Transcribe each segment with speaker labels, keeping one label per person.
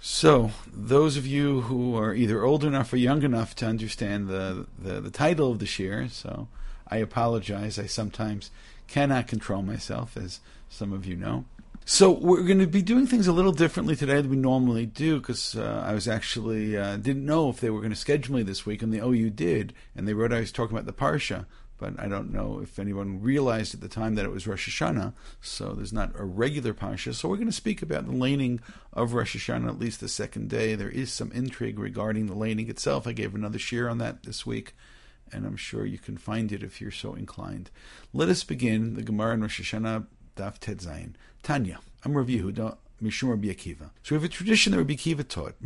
Speaker 1: So, those of you who are either old enough or young enough to understand the title of the shir, so I apologize. I sometimes cannot control myself, as some of you know. So we're going to be doing things a little differently today than we normally do, because I was actually didn't know if they were going to schedule me this week, and the OU did, and they wrote I was talking about the Parsha, but I don't know if anyone realized at the time that it was Rosh Hashanah, so there's not a regular Parsha. So we're going to speak about the laning of Rosh Hashanah, at least the second day. There is some intrigue regarding the laning itself. I gave another shir on that this week, and I'm sure you can find it if you're so inclined. Let us begin the Gemara in Rosh Hashanah, Daf Tet Zayin. Tanya, I'm Rav Yehuda, Mishum Rabbi Akiva. So we have a tradition that Rabbi Akiva taught.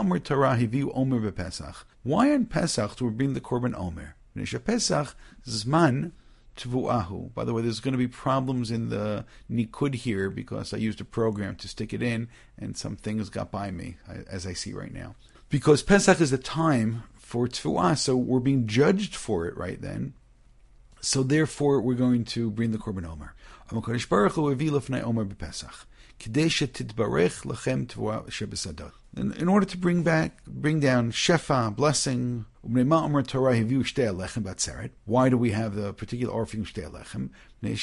Speaker 1: Why on Pesach do we bring the Korban Omer? Pesach Zman Tvuahu. By the way, there's going to be problems in the Nikud here because I used a program to stick it in, and some things got by me, as I see right now. Because Pesach is the time for Tvuah, so we're being judged for it right then. So therefore, we're going to bring the Korban Omer. HaKadosh Baruch Hu avil lefnei Omer b'Pesach, k'dei shetitbarech lachem tvuah shebesadot. In order to bring down shefa, blessing. Why do we have the particular offering of shtei lechem?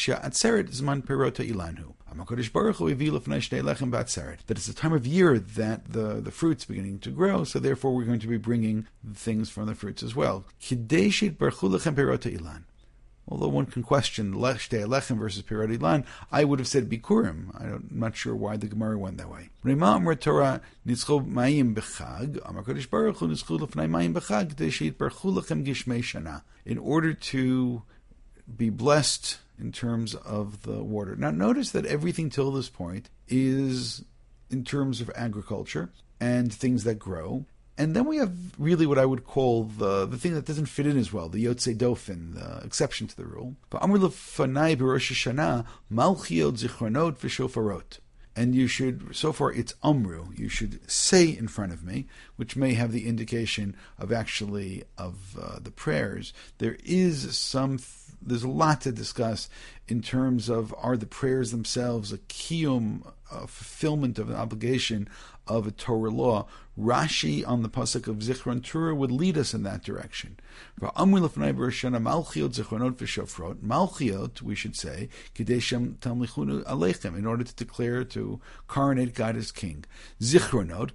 Speaker 1: That it's the time of year that the fruit's beginning to grow, so therefore we're going to be bringing things from the fruits as well. Although one can question Shtei Lechem versus Perot Ilan, I would have said Bikurim. I'm not sure why the Gemara went that way. In order to be blessed in terms of the water. Now notice that everything till this point is in terms of agriculture and things that grow. And then we have really what I would call the thing that doesn't fit in as well, the Yotzei Dofen, the exception to the rule. And you should, so far it's Amru, you should say in front of me, which may have the indication of actually of the prayers. There's a lot to discuss in terms of, are the prayers themselves a kiyum, a fulfillment of an obligation of a Torah law. Rashi on the pasuk of Zichron Torah would lead us in that direction. Malchiot, we should say, in order to declare, to coronate God as king. Zichronot,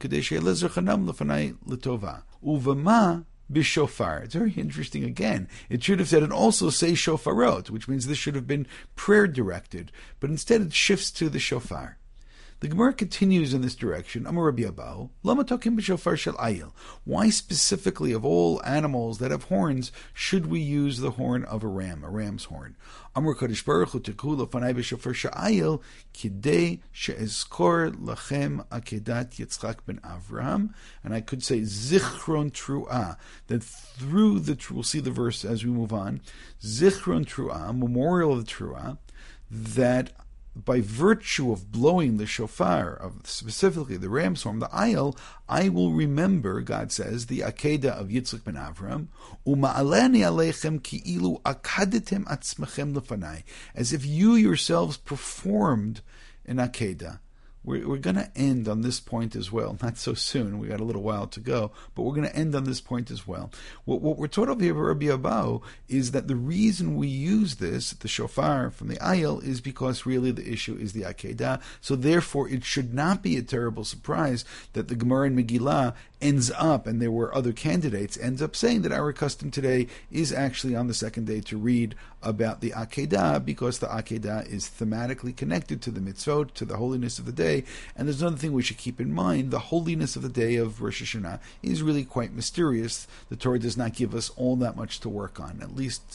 Speaker 1: Uvama b'shofar. It's very interesting again. It should have said, and also say shofarot, which means this should have been prayer directed, but instead it shifts to the shofar. The Gemara continues in this direction. Amar Rabbi Abau, Lama tokim b'shofar shel ayil. Why specifically of all animals that have horns should we use the horn of a ram's horn? Amar Kadosh Baruch Hu teku lefanai b'shofar shel ayil kidei she'ezkor lachem akedat Yitzchak ben Avraham. And I could say zichron tru'ah, that through we'll see the verse as we move on, zichron tru'ah, memorial of the tru'ah, that by virtue of blowing the shofar, of specifically the ram's horn, the ayil, I will remember, God says, the Akedah of Yitzchak ben Avram, uma'aleni aleichem ki'ilu akadetem atzmechem lefanai, as if you yourselves performed an Akedah. We're going to end on this point as well. Not so soon. We got a little while to go, but we're going to end on this point as well. What we're taught over here by Rabbi Abau is that the reason we use this, the shofar from the ayil, is because really the issue is the Akedah. So therefore, it should not be a terrible surprise that the Gemara in Megillah ends up, and there were other candidates, ends up saying that our custom today is actually on the second day to read about the Akedah, because the Akedah is thematically connected to the mitzvot, to the holiness of the day. And there's another thing we should keep in mind: the holiness of the day of Rosh Hashanah is really quite mysterious. The Torah does not give us all that much to work on, at least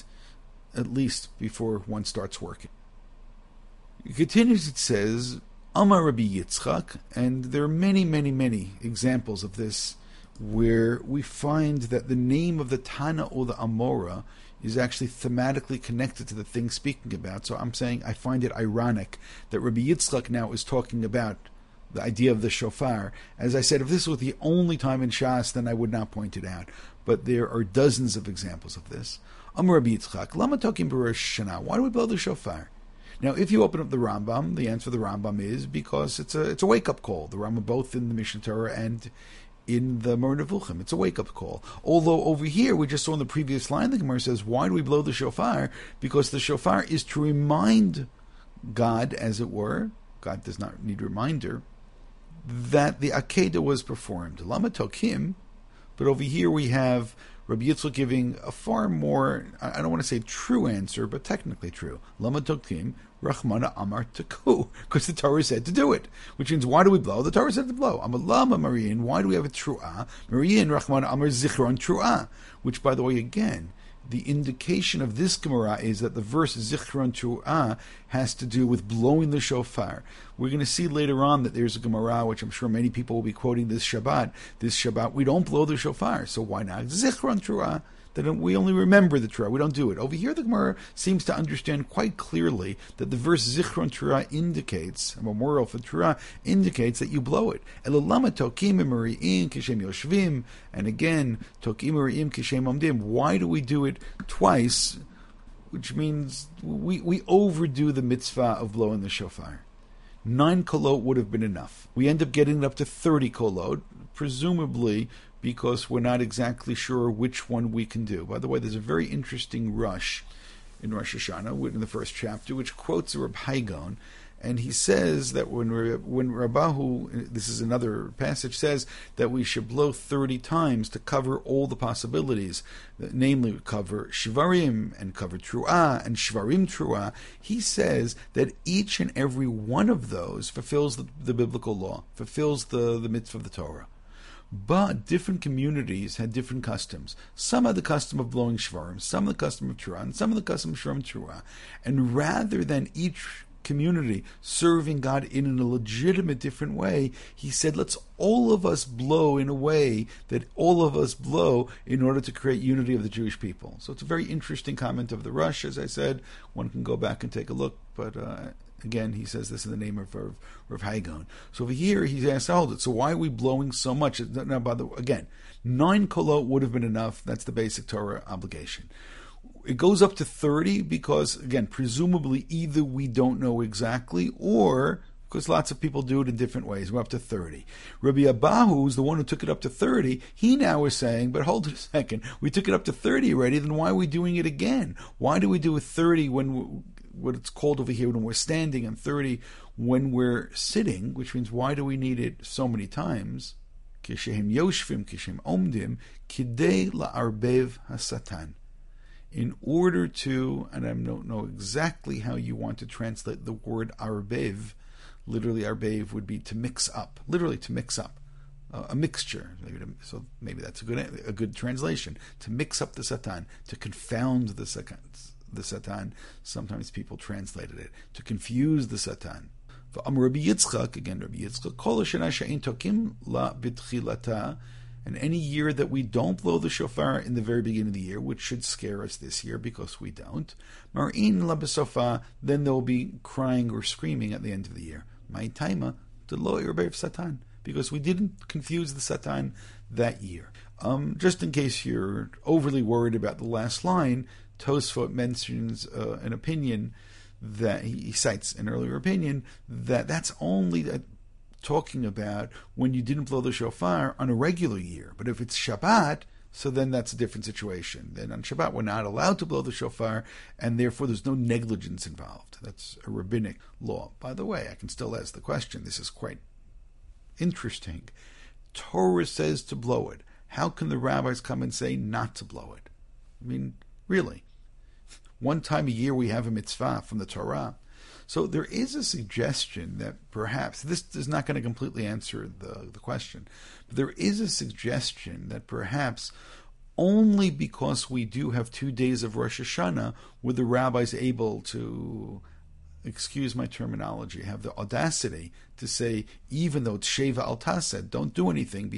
Speaker 1: before one starts working. It continues, it says, Amar Rabbi Yitzchak, and there are many, many, many examples of this where we find that the name of the Tana or the Amora is actually thematically connected to the thing speaking about. So I'm saying I find it ironic that Rabbi Yitzchak now is talking about the idea of the shofar. As I said, if this was the only time in Shas, then I would not point it out. But there are dozens of examples of this. Amar Rabbi Yitzchak, Lama tokim b'Rosh Hashanah. Why do we blow the shofar? Now, if you open up the Rambam, the answer of the Rambam is because it's a wake-up call. The Rambam, both in the Mishnah Torah and in the Moreh Nevuchim, it's a wake-up call. Although over here, we just saw in the previous line, the Gemara says, why do we blow the shofar? Because the shofar is to remind God, as it were, God does not need reminder, that the Akedah was performed. Lama Tokim, but over here we have Rabbi Yitzchak giving a far more, I don't want to say true answer, but technically true. Lama Tokim, Rachmana Amar Taku, because the Torah said to do it. Which means, why do we blow? The Torah said to blow. Amalama Marian, why do we have a Tru'ah? Marian, Rachmana Amar Zichron Tru'ah. Which, by the way, again, the indication of this Gemara is that the verse Zichron Tru'ah has to do with blowing the shofar. We're going to see later on that there's a Gemara, which I'm sure many people will be quoting this Shabbat. This Shabbat, we don't blow the shofar, so why not Zichron Tru'ah? Then we only remember the Tru'ah, we don't do it. Over here, the Gemara seems to understand quite clearly that the verse Zichron Tru'ah indicates, a memorial for Tru'ah, indicates that you blow it. Elalama tokim imari'im kishem yoshvim, and again, tokim imari'im kishem omdim. Why do we do it twice? Which means we overdo the mitzvah of blowing the shofar. 9 kolot would have been enough. We end up getting it up to 30 kolot, presumably because we're not exactly sure which one we can do. By the way, there's a very interesting rush in Rosh Hashanah, in the first chapter, which quotes Reb Haigon, and he says that when Rabahu, this is another passage, says that we should blow 30 times to cover all the possibilities, namely cover Shvarim and cover Tru'ah and Shvarim Tru'ah. He says that each and every one of those fulfills the biblical law, fulfills the mitzvah of the Torah. But different communities had different customs. Some had the custom of blowing shvarim, some had the custom of truah, and some had the custom of shvarim truah. And rather than each community serving God in a legitimate different way, he said, let's all of us blow in a way that all of us blow in order to create unity of the Jewish people. So it's a very interesting comment of the Rush, as I said. One can go back and take a look, but again, he says this in the name of Rav Haigon. So over here, he's asked, hold it, so why are we blowing so much? Now, again, 9 kolot would have been enough. That's the basic Torah obligation. It goes up to 30 because, again, presumably either we don't know exactly or because lots of people do it in different ways. We're up to 30. Rabbi Abahu, who's the one who took it up to 30, he now is saying, but hold it a second, we took it up to 30 already, then why are we doing it again? Why do we do it 30 when what it's called over here when we're standing, and 30 when we're sitting, which means why do we need it so many times? Kishem yoshvim, kishem omdim, kidei la'arbev hasatan. In order to, and I don't know exactly how you want to translate the word arbev, literally arbev would be to mix up, literally to mix up, a mixture. So maybe that's a good translation. To mix up the satan, to confound the satan. Sometimes people translated it to confuse the satan. Rabbi Yitzchak, again, Rabbi Yitzchak, kol shana she'ein tokim la b'tchilata, and any year that we don't blow the shofar in the very beginning of the year, which should scare us this year because we don't, mar'in la b'sofa, then there will be crying or screaming at the end of the year. My taima to lo irbev satan, because we didn't confuse the satan that year. Just in case you're overly worried about the last line, Tosfot mentions an opinion that he cites an earlier opinion that's only talking about when you didn't blow the shofar on a regular year. But if it's Shabbat, so then that's a different situation. Then on Shabbat we're not allowed to blow the shofar, and therefore there's no negligence involved. That's a rabbinic law. By the way, I can still ask the question. This is quite interesting. Torah says to blow it. How can the rabbis come and say not to blow it? I mean, really. One time a year we have a mitzvah from the Torah. So there is a suggestion that perhaps, this is not going to completely answer the question, but there is a suggestion that perhaps only because we do have 2 days of Rosh Hashanah were the rabbis able to, excuse my terminology, have the audacity to say, even though it's Sheva al Taseh, don't do anything,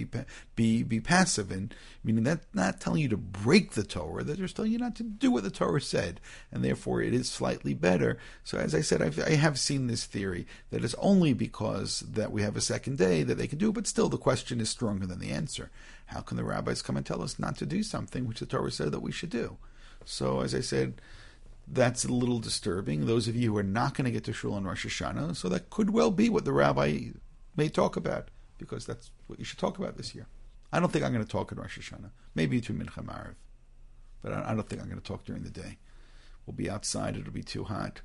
Speaker 1: be passive, and meaning that's not telling you to break the Torah, they're just telling you not to do what the Torah said, and therefore it is slightly better. So as I said, I have seen this theory that it's only because that we have a second day that they can do, but still the question is stronger than the answer. How can the rabbis come and tell us not to do something which the Torah said that we should do? So as I said, that's a little disturbing. Those of you who are not going to get to shul on Rosh Hashanah, so that could well be what the rabbi may talk about, because that's what you should talk about this year. I don't think I'm going to talk in Rosh Hashanah. Maybe between Mincha and Ma'ariv. But I don't think I'm going to talk during the day. We'll be outside. It'll be too hot.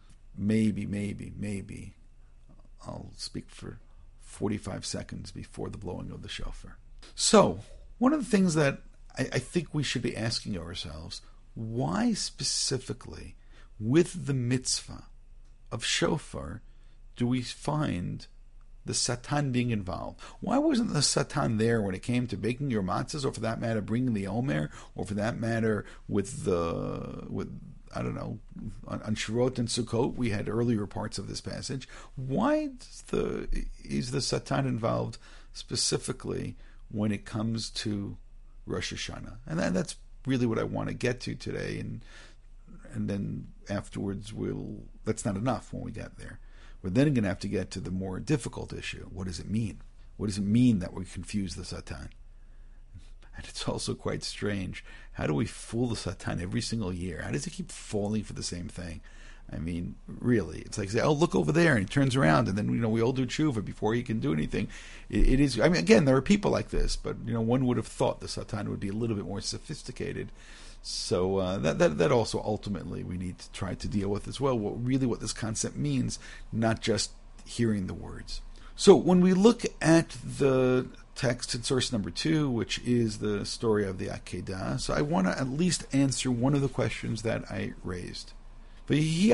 Speaker 1: Maybe I'll speak for 45 seconds before the blowing of the shofar. So, one of the things that I think we should be asking ourselves, why specifically with the mitzvah of shofar do we find the Satan being involved? Why wasn't the Satan there when it came to baking your matzahs, or for that matter bringing the omer, or for that matter with I don't know, on Shirot and Sukkot? We had earlier parts of this passage. Why is the Satan involved specifically when it comes to Rosh Hashanah? And that's really what I want to get to today, and then afterwards that's not enough when we get there. We're then going to have to get to the more difficult issue. What does it mean? What does it mean that we confuse the Satan? And it's also quite strange. How do we fool the Satan every single year? How does he keep falling for the same thing? I mean, really, it's like, say, oh, look over there, and he turns around, and then, we all do tshuva before he can do anything. It is, I mean, again, there are people like this, but, one would have thought the Satan would be a little bit more sophisticated. So that also ultimately we need to try to deal with as well, what this concept means, not just hearing the words. So when we look at the text in source number 2, which is the story of the Akedah, so I want to at least answer one of the questions that I raised. And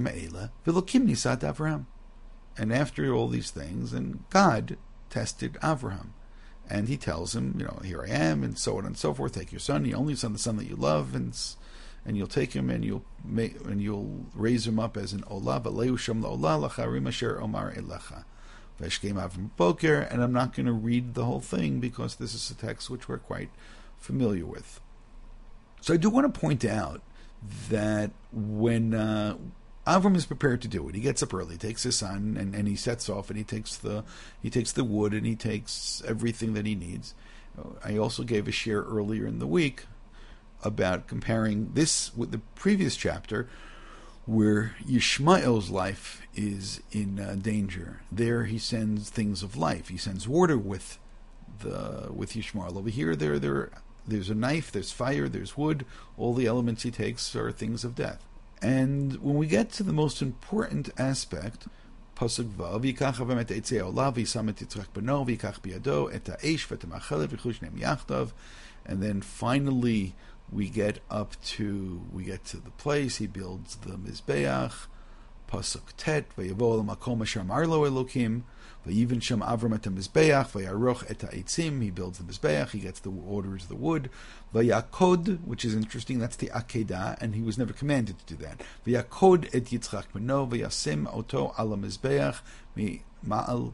Speaker 1: after all these things, and God tested Avraham. And he tells him, here I am, and so on and so forth. Take your son, the only son, the son that you love, and you'll take him, and you'll raise him up as an olah. And I'm not going to read the whole thing because this is a text which we're quite familiar with. So I do want to point out that when Avram is prepared to do it, he gets up early, takes his son, and he sets off, and he takes the wood, and he takes everything that he needs. I also gave a share earlier in the week about comparing this with the previous chapter, where Yishmael's life is in danger. There he sends things of life. He sends water with Yishmael. Over here, there's a knife, there's fire, there's wood. All the elements he takes are things of death. And when we get to the most important aspect, Pasuk Vav, Yikach Avram et eitzei olav, Yisam et Yitzchak beno, Yikach biyado et ha'esh v'tamachalev v'chlu shneim yachdav. And then finally we get to the place. He builds the Mizbeach. Pasuk Tet, Vayavo l'makom asher amar lo Elokim, Vayivin sham Avram et ha'mizbeach, Vayaroch et ha'etzim. He builds the Mizbeach. He gets the orders of the wood. Vayakod, which is interesting, that's the Akedah, and he was never commanded to do that. Vayakod et Yitzchak beno, Vayasim oto ala Mizbeach ma'al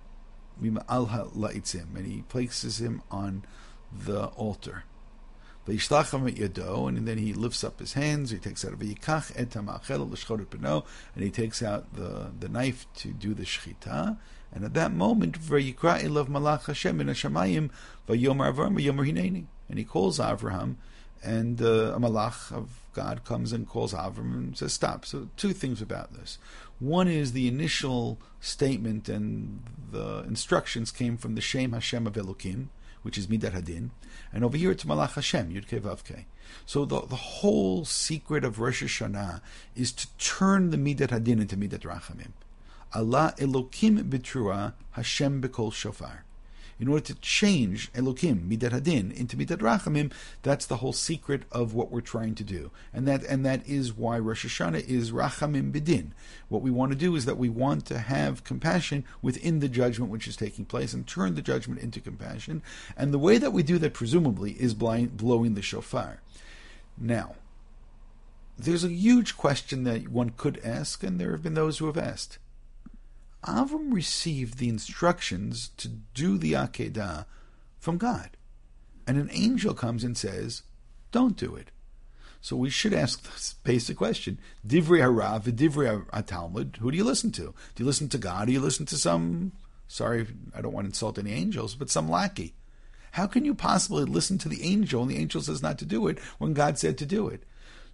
Speaker 1: ha'la'itzim, and he places him on the altar. Vayishlacham et yado, and then he lifts up his hands. He takes out a vayikach et ha'ma'achel l'shchot et beno, and he takes out the knife to do the shechita. And at that moment, vayikra elav malach Hashem min hashamayim vayomer Avram vayomer hineni, and he calls Avraham, and a malach of God comes and calls Avram and says, "Stop." So two things about this. One is the initial statement and the instructions came from the Shem Hashem of Elokim, which is Midat Hadin, and over here it's Malach Hashem, Yud Kei Vav Kei. So the whole secret of Rosh Hashanah is to turn the Midat Hadin into Midat Rachamim. Allah Elokim B'Trua, Hashem B'Kol Shofar. In order to change Elokim, Midat Hadin, into Midat Rachamim, that's the whole secret of what we're trying to do. And that is why Rosh Hashanah is Rachamim B'Din. What we want to do is that we want to have compassion within the judgment which is taking place and turn the judgment into compassion. And the way that we do that, presumably, is blowing the shofar. Now, there's a huge question that one could ask, and there have been those who have asked. Avram received the instructions to do the Akedah from God. And an angel comes and says, don't do it. So we should ask this basic question. Divrei harav v'divrei hatalmud, who do you listen to? Do you listen to God, or do you listen to some, sorry, I don't want to insult any angels, but some lackey? How can you possibly listen to the angel and the angel says not to do it when God said to do it?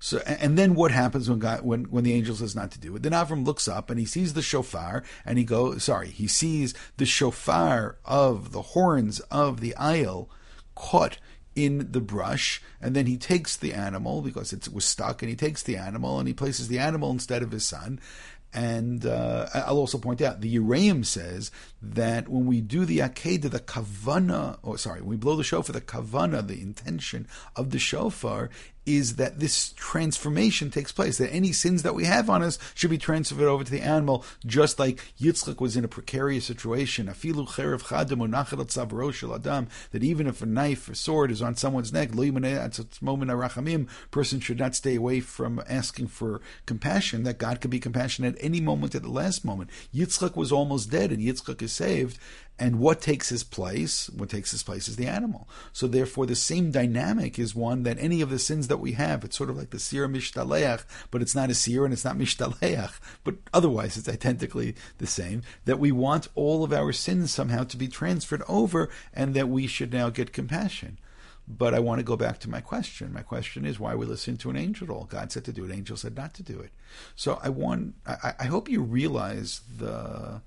Speaker 1: So, and then what happens when the angel says not to do it? Then Avram looks up and he sees the shofar, and he sees the shofar of the horns of the ayil caught in the brush, and then he takes the animal because it was stuck, and he takes the animal and he places the animal instead of his son. And I'll also point out, the Yereim says that when we do the Akedah, the kavana, when we blow the shofar, the kavana, the intention of the shofar, is that this transformation takes place, that any sins that we have on us should be transferred over to the animal, just like Yitzchak was in a precarious situation, afilu cherev chadam unachat al tzavro shel adam, that even if a knife or sword is on someone's neck, lo yimaneh atzmom min harachamim, person should not stay away from asking for compassion, that God can be compassionate at any moment, at the last moment. Yitzchak was almost dead, and Yitzchak is saved. And what takes his place? What takes his place is the animal. So therefore, the same dynamic is one that any of the sins that we have, it's sort of like the sir mishtaleach, but it's not a sir and it's not mishtaleach, but otherwise it's identically the same, that we want all of our sins somehow to be transferred over, and that we should now get compassion. But I want to go back to my question. My question is, why we listen to an angel at all? God said to do it, angel said not to do it. So I hope you realize the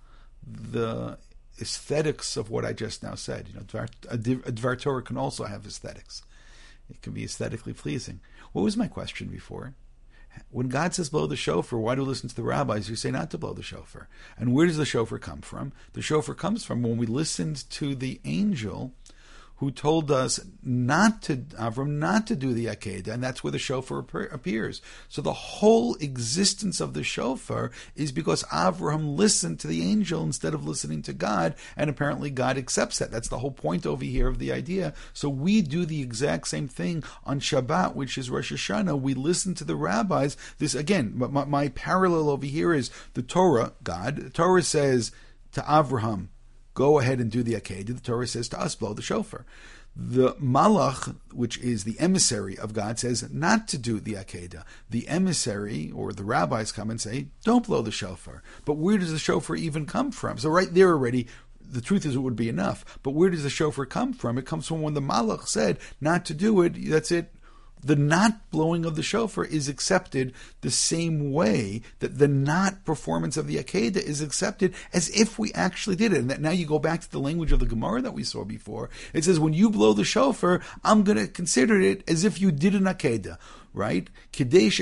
Speaker 1: aesthetics of what I just now said. A Dvar Torah can also have aesthetics. It can be aesthetically pleasing. What was my question before? When God says blow the shofar, why do we listen to the rabbis who say not to blow the shofar? And where does the shofar come from? The shofar comes from when we listened to the angel who told us Avram not to do the Akedah, and that's where the shofar appears. So the whole existence of the shofar is because Avram listened to the angel instead of listening to God, and apparently God accepts that. That's the whole point over here of the idea. So we do the exact same thing on Shabbat, which is Rosh Hashanah. We listen to the rabbis. This, again, my parallel over here is the Torah, God. The Torah says to Avraham, go ahead and do the Akedah. The Torah says to us, blow the shofar. The Malach, which is the emissary of God, says not to do the Akedah. The emissary, or the rabbis, come and say, don't blow the shofar. But where does the shofar even come from? So right there already, the truth is it would be enough. But where does the shofar come from? It comes from when the Malach said not to do it. That's it. The not blowing of the shofar is accepted the same way that the not performance of the Akedah is accepted, as if we actually did it. And that now you go back to the language of the Gemara that we saw before. It says, when you blow the shofar, I'm going to consider it as if you did an Akedah. Right? As if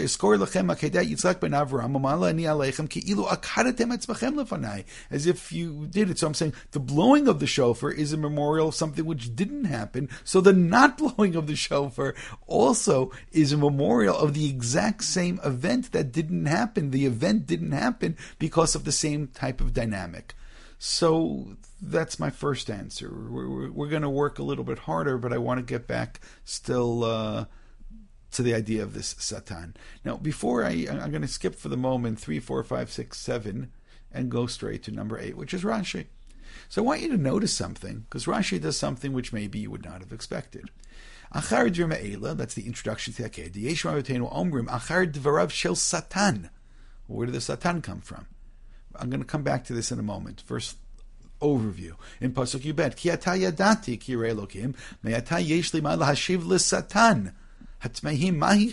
Speaker 1: you did it. So I'm saying the blowing of the shofar is a memorial of something which didn't happen. So the not blowing of the shofar also is a memorial of the exact same event that didn't happen. The event didn't happen because of the same type of dynamic. So that's my first answer. We're going to work a little bit harder, but I want to get back still to the idea of this Satan. Now, before I'm going to skip for the moment 3, 4, 5, 6, 7 and go straight to number 8, which is Rashi. So I want you to notice something, because Rashi does something which maybe you would not have expected. Achar dir me'ela, that's the introduction to the Akedah. Yesh Rabbeinu omrim achar dvarav shel Satan. Where did the Satan come from? I'm going to come back to this in a moment. First, overview. In Pasuk Yubet, Ki ata yadati ki yirei Elokim, me'ata yesh li ma lahashiv l'Satan. So we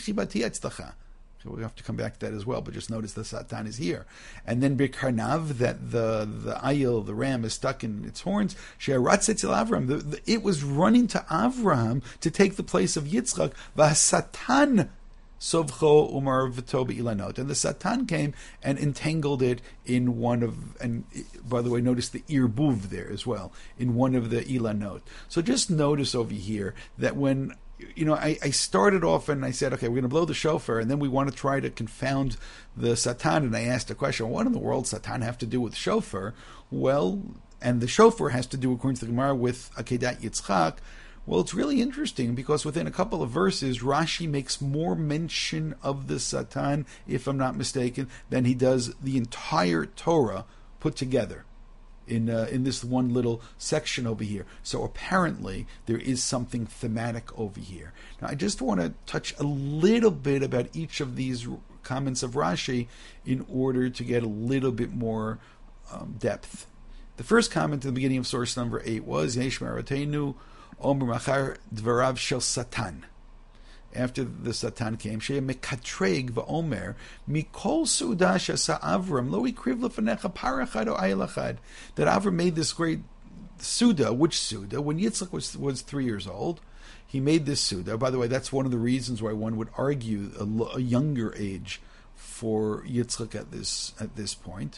Speaker 1: have to come back to that as well, but just notice the Satan is here. And then Bikarnav, that the ayil, the ram, is stuck in its horns. Avram, it was running to Avraham to take the place of Yitzchak. Satan sovcho umar v'to be'ilanot. And the Satan came and entangled it in one of, and by the way, notice the irbuv there as well, in one of the ilanot. So just notice over here that when I started off and I said, okay, we're going to blow the shofar, and then we want to try to confound the Satan, and I asked a question, what in the world does Satan have to do with shofar? Well, and the shofar has to do, according to the Gemara, with Akedat Yitzchak. Well, it's really interesting, because within a couple of verses, Rashi makes more mention of the Satan, if I'm not mistaken, than he does the entire Torah put together in this one little section over here. So apparently there is something thematic over here. Now I just want to touch a little bit about each of these comments of Rashi in order to get a little bit more depth. The first comment in the beginning of source number 8 was Yesh Marateinu Omer Machar Dvarav Shel Satan. after the Satan came, Shea mekatreg v'omer mikol suda shasa Avram lo ikriv lefanecha parachad o ayil achad. That Avram made this great Suda. Which Suda? When Yitzchak was 3 years old, he made this Suda. By the way, that's one of the reasons why one would argue a younger age for Yitzchak at this point,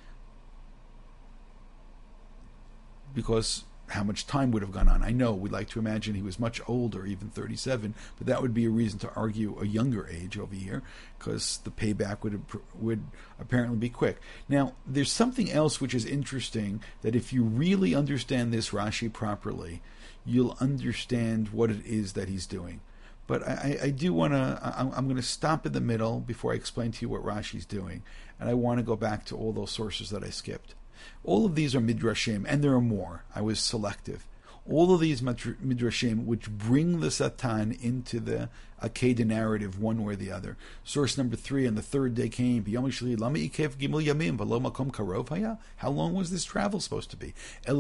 Speaker 1: because how much time would have gone on. I know we'd like to imagine he was much older, even 37, but that would be a reason to argue a younger age over here, because the payback would apparently be quick. Now, there's something else which is interesting, that if you really understand this Rashi properly, you'll understand what it is that he's doing. But I do want to, I'm going to stop in the middle before I explain to you what Rashi's doing, and I want to go back to all those sources that I skipped. All of these are midrashim, and there are more. I was selective. All of these midrashim which bring the Satan into the Akedah narrative one way or the other. Source number 3, and the third day came. How long was this travel supposed to be?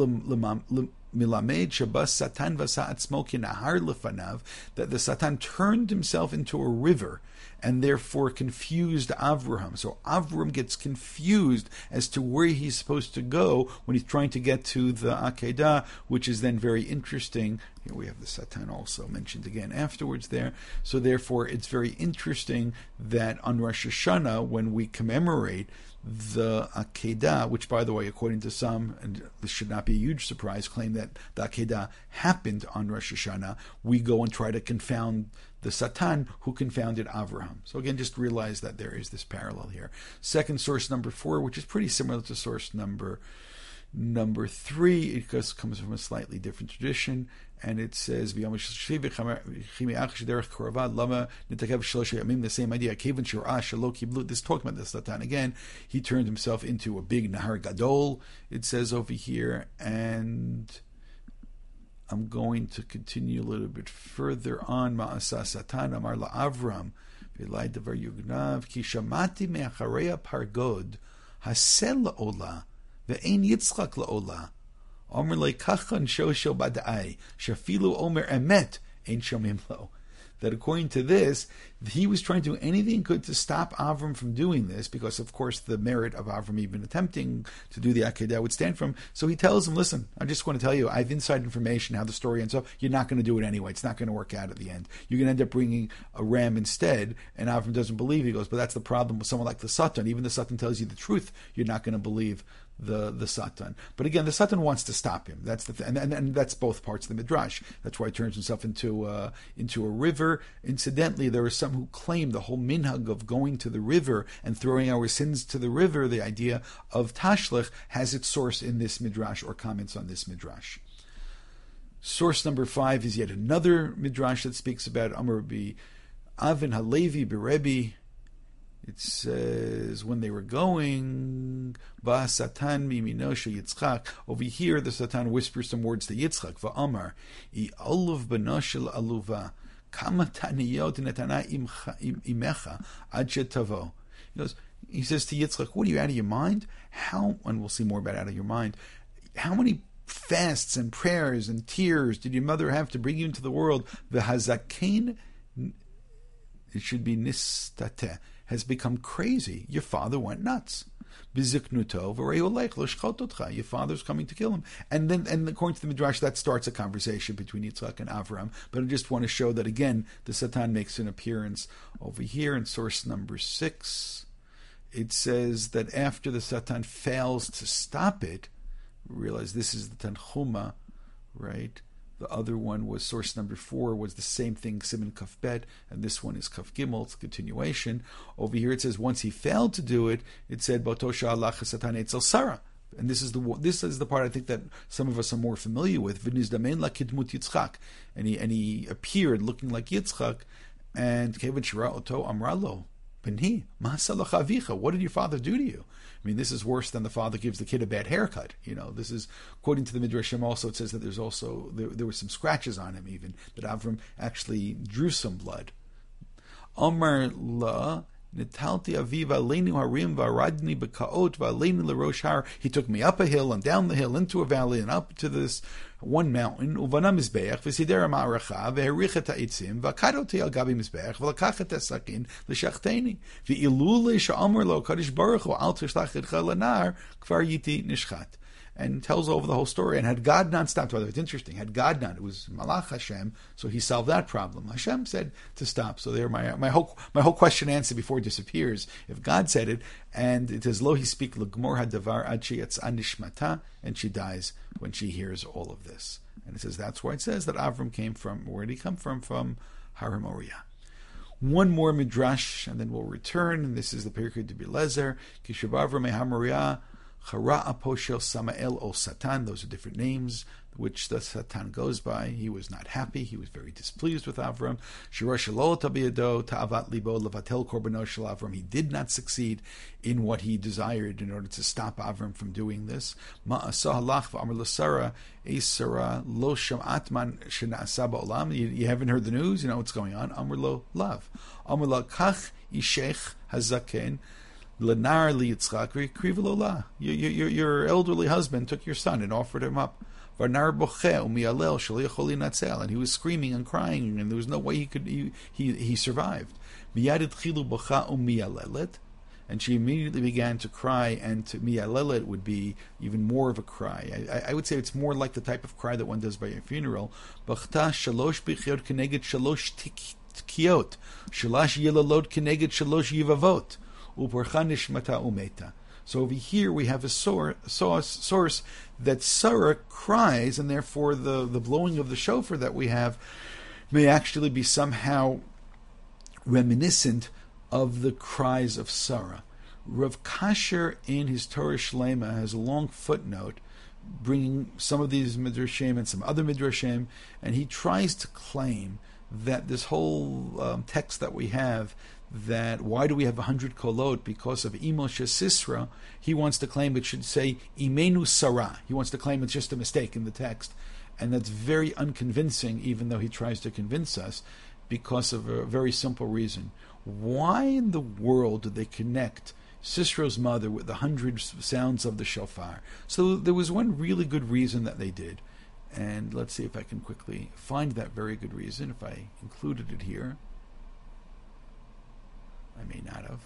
Speaker 1: That the Satan turned himself into a river and therefore confused Avraham. So Avraham gets confused as to where he's supposed to go when he's trying to get to the Akedah, which is then very interesting. Here we have the Satan also mentioned again afterwards there. So therefore it's very interesting that on Rosh Hashanah, when we commemorate the Akedah, which by the way, according to some, and this should not be a huge surprise, claim that the Akedah happened on Rosh Hashanah, we go and try to confound the Satan who confounded Avraham. So again, just realize that there is this parallel here. Second, source number 4, which is pretty similar to source number 3, it just comes from a slightly different tradition, and it says the same idea. This talking about the Satan again. He turned himself into a big Nahar Gadol, it says over here, and I'm going to continue a little bit further on. Ma'asa Satan Amar LaAvram V'lai Davar Yugnav Ki Shamati Me'acharei Pargod Hasel La'ola Ve'ein Yitzchak La'ola Omer Le'kachan Shosho Badai Shafilu Omer Emet Ein Shomim Lo. That according to this, he was trying to do anything he could to stop Avram from doing this, because of course the merit of Avram even attempting to do the Akedah would stand for him. So he tells him, listen, I just want to tell you, I have inside information how the story ends up. You're not going to do it anyway. It's not going to work out at the end. You're going to end up bringing a ram instead. And Avram doesn't believe. He goes, but that's the problem with someone like the Satan. Even the Satan tells you the truth, you're not going to believe the Satan. But again, the Satan wants to stop him. That's the and that's both parts of the Midrash. That's why he turns himself into a river. Incidentally, there are some who claim the whole minhag of going to the river and throwing our sins to the river, the idea of Tashlich, has its source in this Midrash or comments on this Midrash. Source number 5 is yet another Midrash that speaks about Amar Bi Avin Halevi Berebi. It says, when they were going, Ba Satan Miminosha Yitzchak. Over here, the Satan whispers some words to Yitzchak. Va'amar, I Olav Benoshel Aluva, Kama Taniyot Netana Imecha Ad Shetavo. He says to Yitzchak, what are you, out of your mind? How, and we'll see more about out of your mind, how many fasts and prayers and tears did your mother have to bring you into the world? V'hazakein, it should be Nistateh, has become crazy. Your father went nuts. Your father's coming to kill him. And according to the Midrash, that starts a conversation between Yitzchak and Avram. But I just want to show that, again, the Satan makes an appearance over here in source number 6. It says that after the Satan fails to stop it, realize this is the Tanchuma, right? The other one was source number 4, was the same thing, Siman Kaf Bet, and this one is Kaf Gimel, it's a continuation. Over here it says once he failed to do it, it said Botosha Allah Satan Etzel Sarah. And this is the part I think that some of us are more familiar with. V'nizdamen la kidmut Yitzchak, and he appeared looking like Yitzchak, and Kevin Shira Oto Amralo. Benhi, Masalach Avicha, what did your father do to you? I mean, this is worse than the father gives the kid a bad haircut. This is, according to the Midrashim also, it says that there's also, there were some scratches on him even, that Avram actually drew some blood. Amar la Nitalti aviva leinu harim v'aradni b'kaot v'aleinu l'rosh har. He took me up a hill and down the hill into a valley and up to this one mountain. Uvana mizbeach v'sidera ma'aracha v'herich et ha'etzim v'akadoti al gabi mizbeach v'lakach et hasakin l'shachteni v'ilule she'amar lo Kadosh Baruch Hu al tishlach etcha lanar kvar yiti nishchat. And tells over the whole story. And had God not stopped, by the way, it's interesting, had God not, it was Malach Hashem, so he solved that problem. Hashem said to stop. So there, my whole question answered before it disappears. If God said it, and it says, Lo he speak l'gmor hadavar ad sheyatzah nishmata, and she dies when she hears all of this. And it says, that's why it says that Avram came from, where did he come from? From Har Moriah. One more midrash, and then we'll return. And this is the Pirkei de Bilezer. Kishav Avram Har Moriah, Chara Aposhel Samael O Satan, those are different names which the Satan goes by. He was not happy, he was very displeased with Avram. Shirosh Lo Tabiyado Ta'avat Libo Levatel Korbanos Shel Avram. He did not succeed in what he desired in order to stop Avram from doing this. Ma'asah Halach V'Amar L'Sara Eisara Lo Shamat Man Shena'asa Ba'olam. You haven't heard the news? You know what's going on. Amar Lo Lav. Amar Lo Kach Ishech Hazaken Lenar li Yitzchak krivelola. Your elderly husband took your son and offered him up. Varnar bocheh umiyalel shaliacholi natzel, and he was screaming and crying, and there was no way he survived. Miyadit chilu bocha umiyalelet, and she immediately began to cry, and to miyalelet would be even more of a cry. I would say it's more like the type of cry that one does by a funeral. Bachta shalosh bichiot keneged shalosh tikiyot, shalash yilalot keneged shalosh yivavot. So over here we have a source that Sarah cries, and therefore the blowing of the shofar that we have may actually be somehow reminiscent of the cries of Sarah. Rav Kasher in his Torah Shlema has a long footnote bringing some of these midrashim and some other midrashim, and he tries to claim that this whole text that we have, that why do we have 100 kolot because of Imoshe Sisra, he wants to claim it should say Imenu Sarah. He wants to claim it's just a mistake in the text, and that's very unconvincing, even though he tries to convince us, because of a very simple reason. Why in the world did they connect Sisra's mother with the 100 sounds of the shofar? So there was one really good reason that they did, and let's see if I can quickly find that very good reason, if I included it here. I may not have.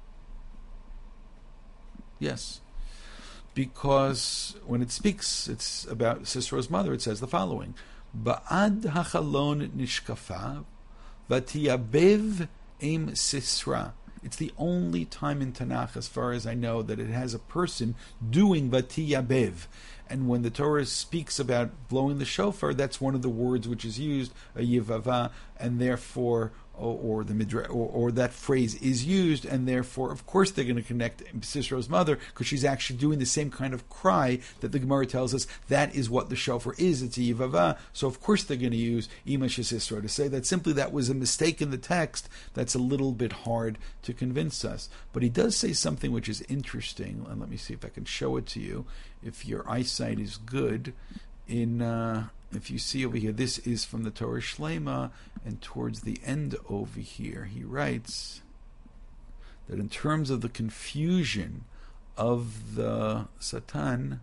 Speaker 1: Yes. Because when it speaks, it's about Sisra's mother, it says the following. Ba'ad hachalon nishkafa v'tiyabev im Sisra. It's the only time in Tanakh, as far as I know, that it has a person doing v'tiyabev. And when the Torah speaks about blowing the shofar, that's one of the words which is used, a yivava, and therefore, or the midrash, or that phrase is used, and therefore, of course, they're going to connect Sisra's mother because she's actually doing the same kind of cry that the Gemara tells us that is what the shofar is. It's a yivava, so of course they're going to use Ima Sisra. To say that simply that was a mistake in the text, that's a little bit hard to convince us. But he does say something which is interesting, and let me see if I can show it to you. If your eyesight is good, if you see over here, this is from the Torah Shlema, and towards the end over here, he writes that in terms of the confusion of the Satan,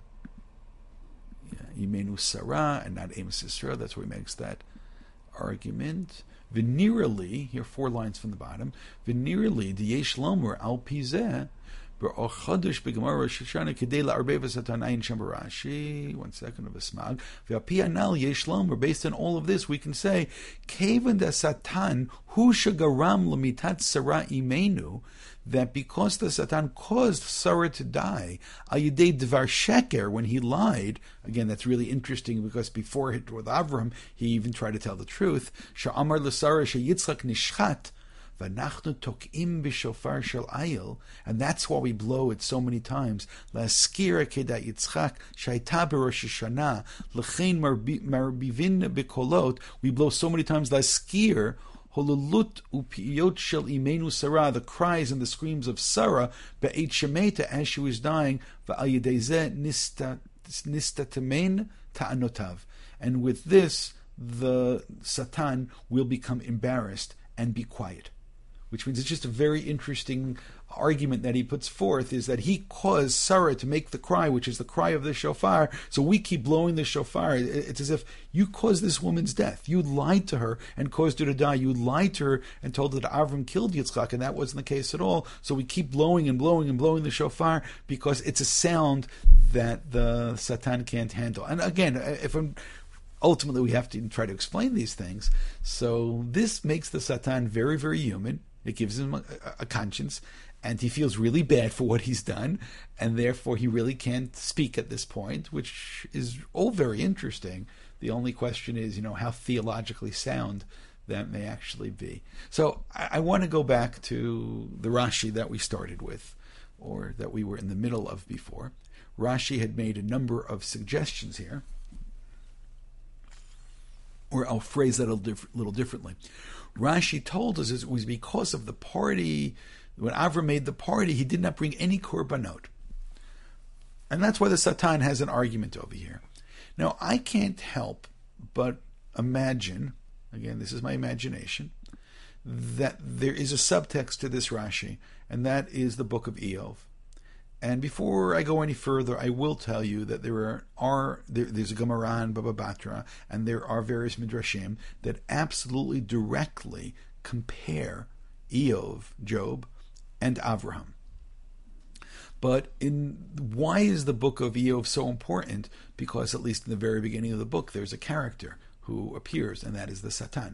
Speaker 1: Imenu Sarah and not Amos Yisrael, that's where he makes that argument. Venerally, here 4 lines from the bottom, venerally, the Yesh Lomer al Pizeh, one second of a smag. Based on all of this, we can say, that because the Satan caused Sarah to die, when he lied, again, that's really interesting because before it with Avram, he even tried to tell the truth. And that's why we blow it so many times. We blow so many times the cries and the screams of Sarah as she was dying, and with this the Satan will become embarrassed and be quiet. which means it's just a very interesting argument that he puts forth, is that he caused Sarah to make the cry, which is the cry of the shofar, so we keep blowing the shofar. It's as if you caused this woman's death. You lied to her and caused her to die. You lied to her and told her that Avram killed Yitzchak, and that wasn't the case at all. So we keep blowing and blowing and blowing the shofar because it's a sound that the Satan can't handle. And again, ultimately we have to try to explain these things. So this makes the Satan very, very human. It gives him a conscience, and he feels really bad for what he's done, and therefore he really can't speak at this point, which is all very interesting. The only question is, how theologically sound that may actually be. So I want to go back to the Rashi that we started with, or that we were in the middle of before. Rashi had made a number of suggestions here, or I'll phrase that a little differently. Rashi told us it was because of the party. When Avram made the party, he did not bring any korbanot. And that's why the Satan has an argument over here. Now, I can't help but imagine, again, this is my imagination, that there is a subtext to this Rashi, and that is the book of Iyov. And before I go any further, I will tell you that there's a Gemara in Baba Batra, and there are various midrashim that absolutely directly compare Iyov, Job, and Avraham. But why is the book of Iyov so important? Because at least in the very beginning of the book, there's a character who appears, and that is the Satan.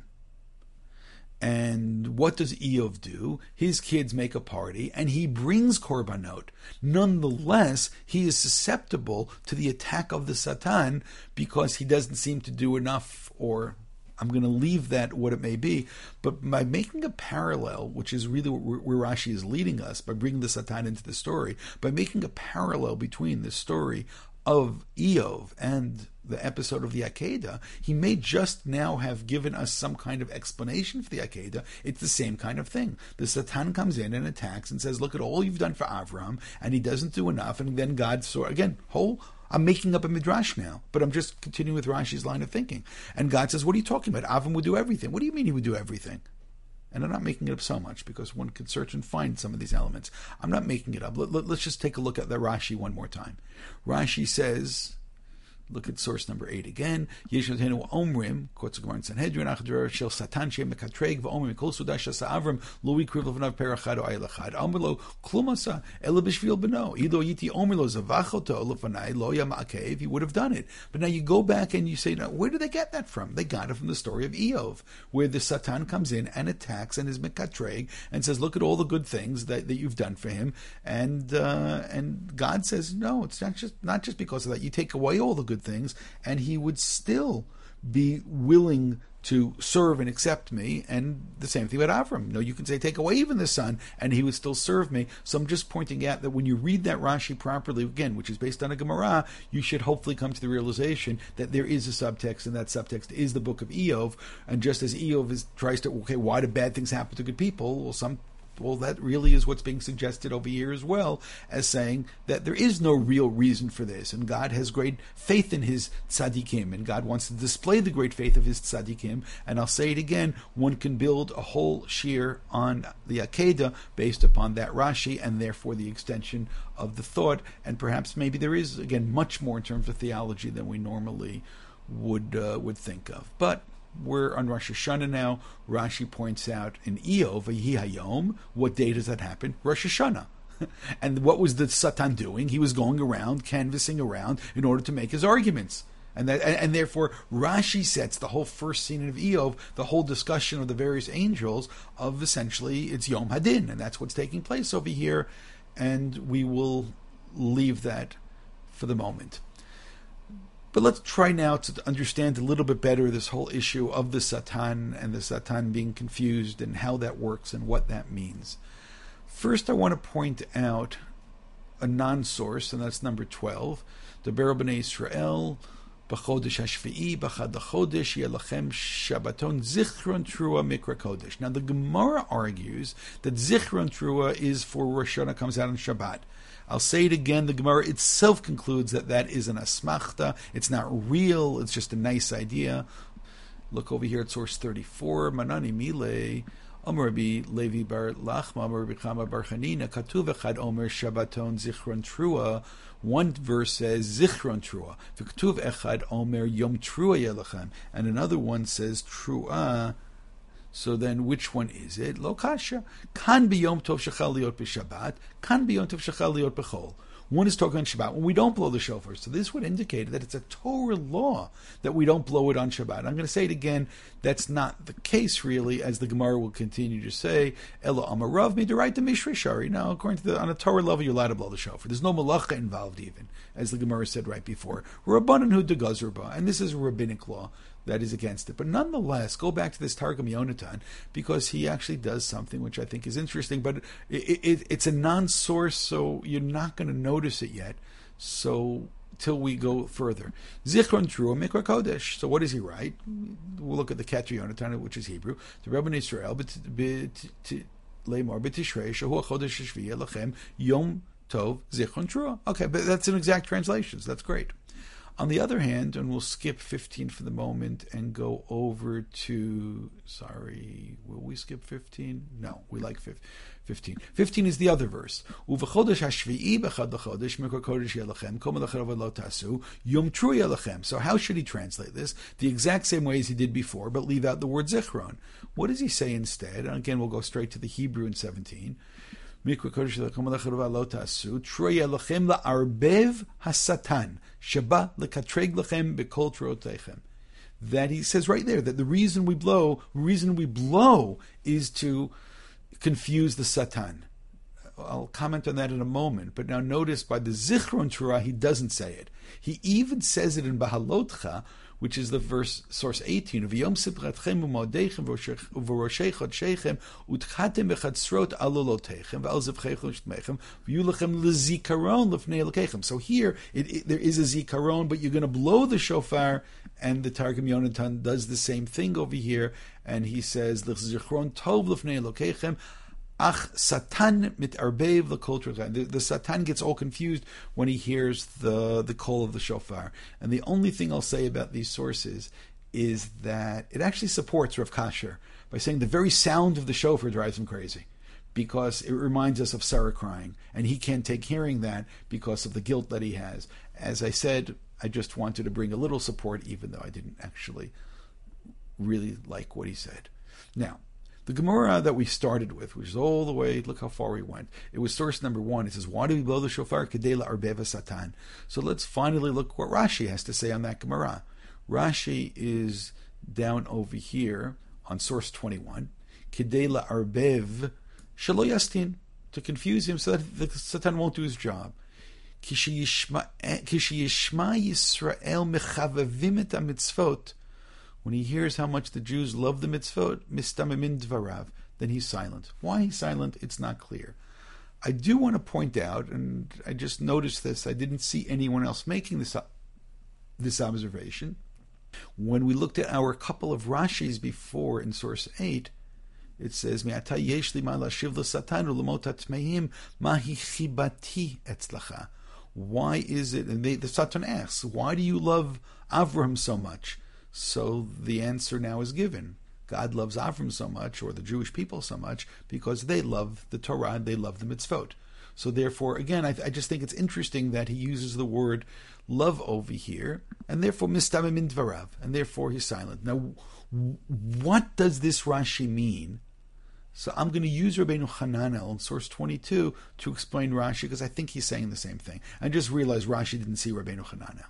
Speaker 1: And what does Iyov do? His kids make a party, and he brings korbanot. Nonetheless, he is susceptible to the attack of the Satan because he doesn't seem to do enough, or I'm going to leave that what it may be. But by making a parallel, which is really where Rashi is leading us, by bringing the Satan into the story, by making a parallel between the story of Iyov and the episode of the Akedah, he may just now have given us some kind of explanation for the Akedah. It's the same kind of thing. The Satan comes in and attacks and says, look at all you've done for Avram, and he doesn't do enough. And then God saw, again, I'm making up a midrash now, but I'm just continuing with Rashi's line of thinking. And God says, what are you talking about? Avram would do everything. What do you mean he would do everything? And I'm not making it up so much because one could search and find some of these elements. I'm not making it up. Let's just take a look at the Rashi one more time. Rashi says, look at source number 8 again. Yeshatenu omrim, quotes Gemara in Sanhedrin, achadra shel satan she mekatreg v'omrim kol sudash asa Avram lo ikriv lefanav perachad o ayelachad amrlo klumasa ela b'shvil beno ido yiti omrlo zavachoto lefanai lo yamakev. He would have done it. But now you go back and you say, now where did they get that from? They got it from the story of Iyov, where the Satan comes in and attacks and is mekatreg and says, look at all the good things that you've done for him. And God says, no, it's not just because of that. You take away all the good things, and he would still be willing to serve and accept me. And the same thing about Avram. No, you can say, take away even the son, and he would still serve me. So I'm just pointing out that when you read that Rashi properly, again, which is based on a Gemara, you should hopefully come to the realization that there is a subtext, and that subtext is the book of Iyov. And just as Iyov tries to, why do bad things happen to good people? Well, that really is what's being suggested over here as well, as saying that there is no real reason for this, and God has great faith in his tzaddikim, and God wants to display the great faith of his tzaddikim. And I'll say it again, one can build a whole shir on the Akedah based upon that Rashi, and therefore the extension of the thought, and perhaps maybe there is, again, much more in terms of theology than we normally would think of. But we're on Rosh Hashanah now. Rashi points out in Iyov, Vayhi Hayom, what day does that happen? Rosh Hashanah. And what was the Satan doing? He was going around, canvassing around in order to make his arguments. And therefore Rashi sets the whole first scene of Iyov, the whole discussion of the various angels, of essentially it's Yom Hadin, and that's what's taking place over here. And we will leave that for the moment. But let's try now to understand a little bit better this whole issue of the Satan and the Satan being confused and how that works and what that means. First, I want to point out a non-source, and that's number 12. The Deber Bnei Israel, B'chodesh HaShvi'i, B'chad HaChodesh, Yelachem Shabbaton, Zichron Trua Mikra Kodesh. Now, the Gemara argues that Zichron Trua is for Rosh Hashanah, comes out on Shabbat. I'll say it again, the Gemara itself concludes that is an asmachta. It's not real, it's just a nice idea. Look over here at source 34, Manani Mile, Omer Rabbi Levi bar Lachma, Omer Rabbi Chama bar Chanina, Katuv Echad Omer Shabbaton Zichron Trua. One verse says Zichron Trua. V'Katuv Echad Omer Yom Trua Yelachem. And another one says Trua. So then which one is it? Lo kasha. Kan biyom tov shechal liot b'Shabbat. Kan biyom tov shechal liot b'chol. One is talking on Shabbat when we don't blow the shofar. So this would indicate that it's a Torah law that we don't blow it on Shabbat. I'm going to say it again. That's not the case, really, as the Gemara will continue to say. Elo amarav midaraita mishrei shari. Now, according to on a Torah level, you're allowed to blow the shofar. There's no malacha involved, even, as the Gemara said right before. Rabbanan hu degazerba, and this is a rabbinic law that is against it. But nonetheless, go back to this Targum Yonatan, because he actually does something which I think is interesting, but it's a non-source, so you're not going to notice it yet. So till we go further. Zichron Trua Mikra Kodesh. So what does he write? We'll look at the Keter Yonatan, which is Hebrew. The Rebbe Israel, Leimor B'Tishrei, Shahu Chodesh Shviya Lachem, Yom Tov Zichron Trua. Okay, but that's an exact translation, so that's great. On the other hand, and we'll skip 15 for the moment and go over to, will we skip 15? No, we like 15. 15 is the other verse. U'v'chodesh hashvi'i b'chad l'chodesh mikra kodesh yelachem kol melachar lo tasu yom tru yelachem. So how should he translate this? The exact same way as he did before, but leave out the word zichron. What does he say instead? And again, we'll go straight to the Hebrew in 17. Mikra kodesh yelachem melachar lo tasu tru yelachem la'arbev hasatan sheba lekatreg lachem b'kol truotechem. That he says right there that the reason we blow is to confuse the Satan. I'll comment on that in a moment, but now notice by the Zichron Trua, he doesn't say it. He even says it in Bahalotcha, which is the verse, source 18, V'yom sipratchem u'modechem v'roshei chodshechem utchatem b'chadsrot alolotechem v'al zivchechem shtmechem v'yulachem l'zikaron l'fnei elokechem. So here, there is a zikaron, but you're going to blow the shofar, and the Targum Yonatan does the same thing over here, and he says, l'zichron tov l'fnei elokechem, ach satan mitarbev l'kol truchem. The Satan gets all confused when he hears the call of the shofar. And the only thing I'll say about these sources is that it actually supports Rav Kasher by saying the very sound of the shofar drives him crazy, because it reminds us of Sarah crying, and he can't take hearing that because of the guilt that he has. As I said, I just wanted to bring a little support, even though I didn't actually really like what he said. Now, the Gemara that we started with, which is all the way, look how far we went. It was source number 1. It says, why do we blow the shofar? Kedei la'arbeva satan. So let's finally look what Rashi has to say on that Gemara. Rashi is down over here on source 21. Kedei la'arbev shelo yastin. To confuse him so that the Satan won't do his job. Kishi yishma Yisrael mechavavim et ha-mitzvot. When he hears how much the Jews love the mitzvot, mistamim dvarav, then he's silent. Why he's silent, it's not clear. I do want to point out, and I just noticed this, I didn't see anyone else making this observation. When we looked at our couple of Rashis before in source 8, it says, Me'ata yesh li ma lashiv l'satan u'lemot hatmeim mahi chibati etzlacha. Why is it, and the Satan asks, why do you love Avraham so much? So the answer now is given. God loves Avram so much, or the Jewish people so much, because they love the Torah and they love the mitzvot. So therefore, again, I just think it's interesting that he uses the word love over here, and therefore mistamim in dvarav, and therefore he's silent. Now, what does this Rashi mean? So I'm going to use Rabbeinu Hananel in source 22 to explain Rashi, because I think he's saying the same thing. I just realized Rashi didn't see Rabbeinu Hananel.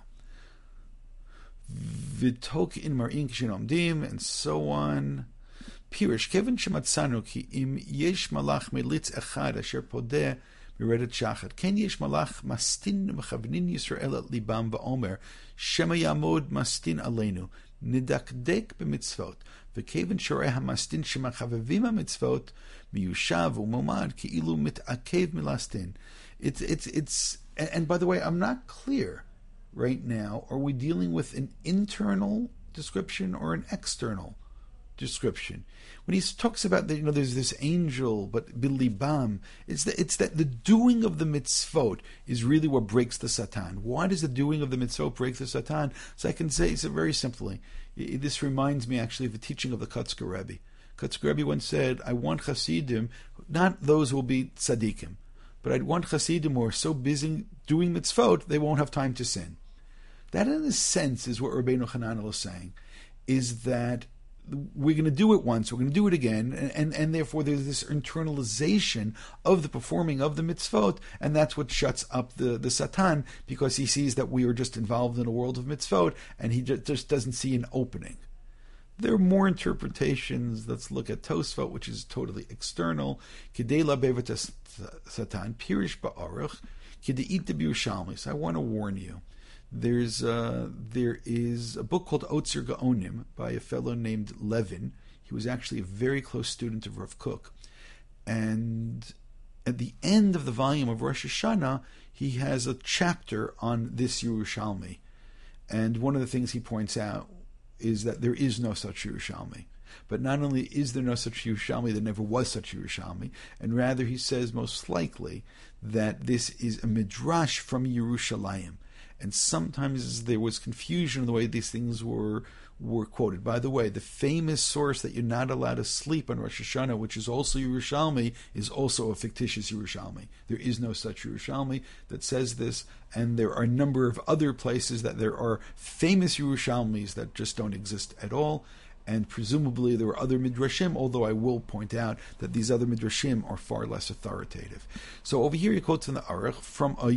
Speaker 1: V'tok in marin kishin omdim, and so on. Pirish kevin shematzanu ki im yesh malach melitz echad asher podeh miredet shachat ken yesh malach mastin mechavnin Yisrael at libam va'omer shema yamod mastin aleinu nidakdek b'mitzvot v'kevin shorei hamastin shemachavavim ha'mitzvot miyushav u'momad ki'ilu mitakev milastin. It's and by the way, I'm not clear right now, are we dealing with an internal description or an external description? When he talks about that, there's this angel, but bilibam, it's that the doing of the mitzvot is really what breaks the Satan. Why does the doing of the mitzvot break the Satan? So I can say it very simply. This reminds me actually of the teaching of the Kotzker Rebbe. Kotzker Rebbe once said, I want Hasidim, not those who will be tzaddikim, but I'd want Hasidim who are so busy doing mitzvot, they won't have time to sin. That, in a sense, is what Rabbeinu Hananel is saying, is that we're going to do it once, we're going to do it again, and therefore there's this internalization of the performing of the mitzvot, and that's what shuts up the Satan, because he sees that we are just involved in a world of mitzvot, and he just doesn't see an opening. There are more interpretations. Let's look at Tosfot, which is totally external. Kidei labevet Satan, pirish ba'aruch, kidei b'Yerushalmi. So I want to warn you. There is a book called Otzer Gaonim by a fellow named Levin. He was actually a very close student of Rav Kook. And at the end of the volume of Rosh Hashanah, he has a chapter on this Yerushalmi. And one of the things he points out is that there is no such Yerushalmi. But not only is there no such Yerushalmi, there never was such Yerushalmi, and rather he says most likely that this is a midrash from Yerushalayim. And sometimes there was confusion in the way these things were quoted. By the way, the famous source that you're not allowed to sleep on Rosh Hashanah, which is also Yerushalmi, is also a fictitious Yerushalmi. There is no such Yerushalmi that says this, and there are a number of other places that there are famous Yerushalmis that just don't exist at all. And presumably there were other midrashim, although I will point out that these other midrashim are far less authoritative. So over here he quotes in the Aruch from a